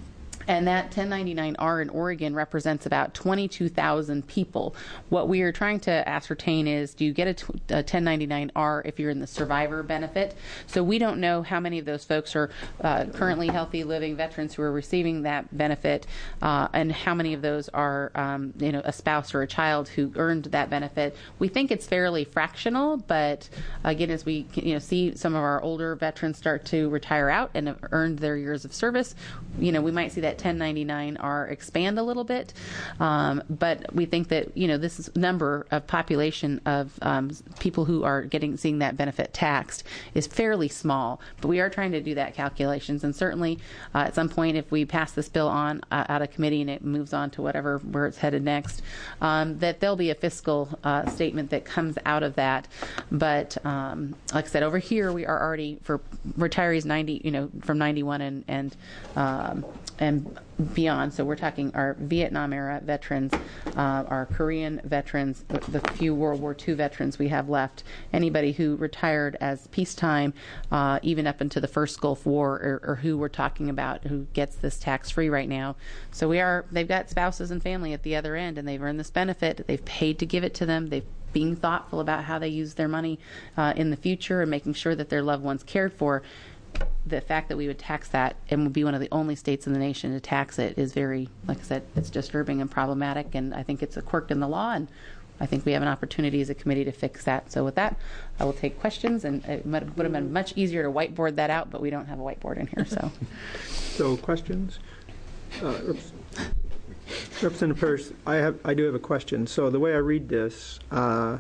And that ten ninety-nine R in Oregon represents about twenty-two thousand people. What we are trying to ascertain is, do you get a, t- a ten ninety-nine R if you're in the survivor benefit? So we don't know how many of those folks are uh, currently healthy living veterans who are receiving that benefit, uh, and how many of those are, um, you know, a spouse or a child who earned that benefit. We think it's fairly fractional, but again, as we you know see some of our older veterans start to retire out and have earned their years of service, you know, we might see that ten ninety-nine R expand a little bit, um, but we think that you know this is number of population of um, people who are getting seeing that benefit taxed is fairly small. But we are trying to do that calculations, and certainly uh, at some point, if we pass this bill on uh, out of committee and it moves on to whatever where it's headed next, um, that there'll be a fiscal uh, statement that comes out of that. But um, like I said, over here we are already for retirees ninety, you know, from ninety-one and and um, and beyond. So we're talking our Vietnam era veterans, uh, our Korean veterans, the, the few World War Two veterans we have left, anybody who retired as peacetime, uh, even up into the first Gulf War, or, or who we're talking about who gets this tax free right now. So we are, they've got spouses and family at the other end, and they've earned this benefit. They've paid to give it to them. They've being thoughtful about how they use their money uh, in the future and making sure that their loved ones cared for. The fact that we would tax that and would be one of the only states in the nation to tax it is very, like I said, it's disturbing and problematic, and I think it's a quirk in the law, and I think we have an opportunity as a committee to fix that. So with that, I will take questions, and it would have been much easier to whiteboard that out, but we don't have a whiteboard in here. So, so questions? Uh, Representative Parrish, I have, I do have a question. So the way I read this, uh,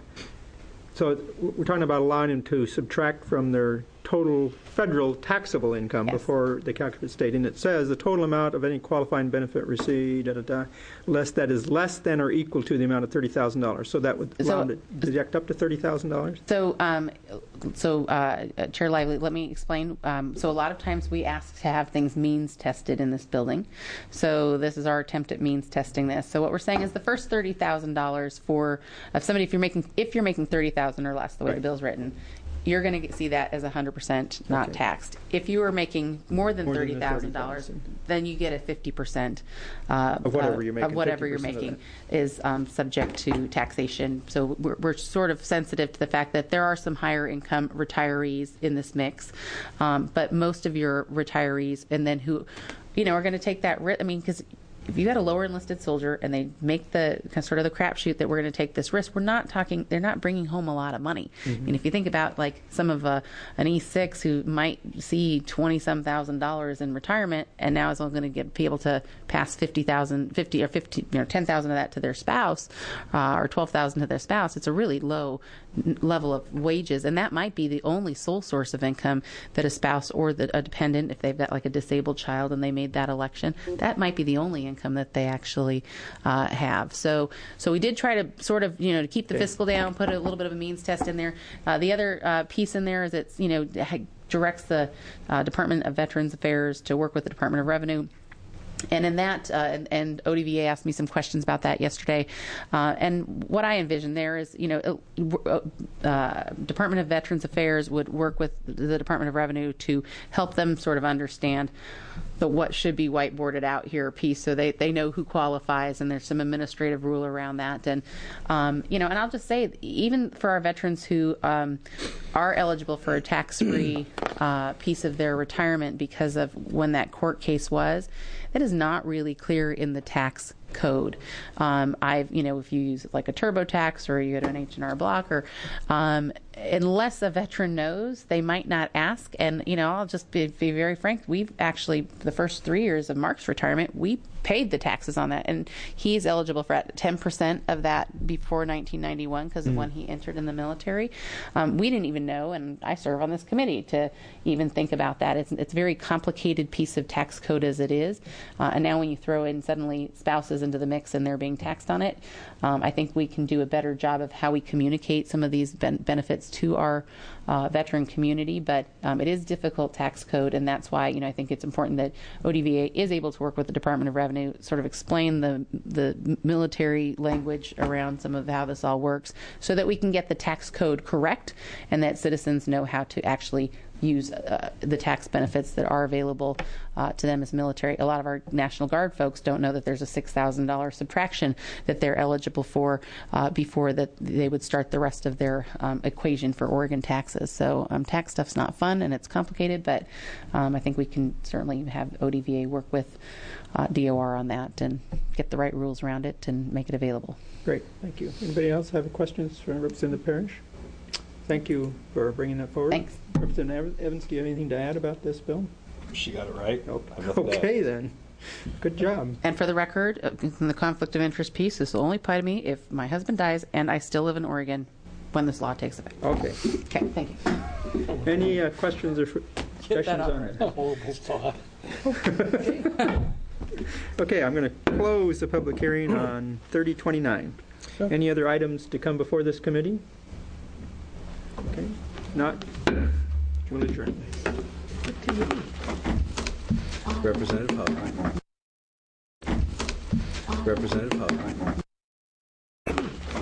so we're talking about allowing them to subtract from their total federal taxable income yes. before they calculate state, and it says the total amount of any qualifying benefit received, da, da, da, less that is less than or equal to the amount of thirty thousand dollars. So that would allow so, them to deduct up to thirty thousand dollars. So, um, so uh, Chair Lively, let me explain. Um, so a lot of times we ask to have things means tested in this building. So this is our attempt at means testing this. So what we're saying is the first thirty thousand dollars for if somebody if you're making if you're making thirty thousand dollars or less, the way right. the bill's written, you're going to see that as one hundred percent not okay. taxed. If you are making more than thirty thousand dollars, then you get a fifty percent uh, of whatever you're making, of whatever you're making is um, subject to taxation. So we're, we're sort of sensitive to the fact that there are some higher income retirees in this mix, um, but most of your retirees, and then who, you know, are going to take that risk. I mean, because if you had a lower enlisted soldier and they make the sort of the crapshoot that we're going to take this risk, we're not talking, they're not bringing home a lot of money. Mm-hmm. I mean, if you think about like some of uh, an E six who might see twenty some thousand dollars in retirement and now is only going to get be able to pass fifty thousand, fifty or fifty, you know, ten thousand of that to their spouse, uh, or twelve thousand to their spouse. It's a really low level of wages, and that might be the only sole source of income that a spouse or the, a dependent, if they've got like a disabled child and they made that election, that might be the only income that they actually uh, have. So, so we did try to sort of, you know, to keep the okay. fiscal down, put a little bit of a means test in there. Uh, the other uh, piece in there is it's, you know, directs the uh, Department of Veterans Affairs to work with the Department of Revenue. And in that, uh, and, and O D V A asked me some questions about that yesterday. Uh, and what I envision there is, you know, uh, Department of Veterans Affairs would work with the Department of Revenue to help them sort of understand the what should be whiteboarded out here piece, so they, they know who qualifies, and there's some administrative rule around that. And, um, you know, and I'll just say, even for our veterans who um, are eligible for a tax-free uh, piece of their retirement because of when that court case was, that is not really clear in the tax code. Um, I've, you know, if you use like a TurboTax or you go to an H and R Block, or um, unless a veteran knows, they might not ask. And, you know, I'll just be, be very frank. We've actually, the first three years of Mark's retirement, we paid the taxes on that. And he's eligible for ten percent of that before nineteen ninety-one because mm. of when he entered in the military. Um, we didn't even know, and I serve on this committee, to even think about that. It's, it's a very complicated piece of tax code as it is. Uh, and now when you throw in suddenly spouses into the mix and they're being taxed on it, um, I think we can do a better job of how we communicate some of these ben- benefits to our uh, veteran community. But um, it is difficult tax code, and that's why, you know, I think it's important that O D V A is able to work with the Department of Revenue, sort of explain the the military language around some of how this all works, so that we can get the tax code correct and that citizens know how to actually use uh, the tax benefits that are available uh, to them as military. A lot of our National Guard folks don't know that there's a six thousand dollars subtraction that they're eligible for uh, before that they would start the rest of their um, equation for Oregon taxes. So um, tax stuff's not fun and it's complicated, but um, I think we can certainly have O D V A work with uh, D O R on that and get the right rules around it and make it available. Great, thank you. Anybody else have questions for Representative Parrish? Thank you for bringing that forward. Thanks. Representative Evans, do you have anything to add about this bill? She got it right. Nope. Okay, then. Good job. And for the record, uh, in the conflict of interest piece, this will only apply to me if my husband dies and I still live in Oregon when this law takes effect. Okay. Okay, thank you. Any uh, questions or questions on it? Horrible thought. Okay, I'm going to close the public hearing on thirty twenty-nine. Any other items to come before this committee? Okay, not. We'll adjourn. Representative Huff. Representative Huff.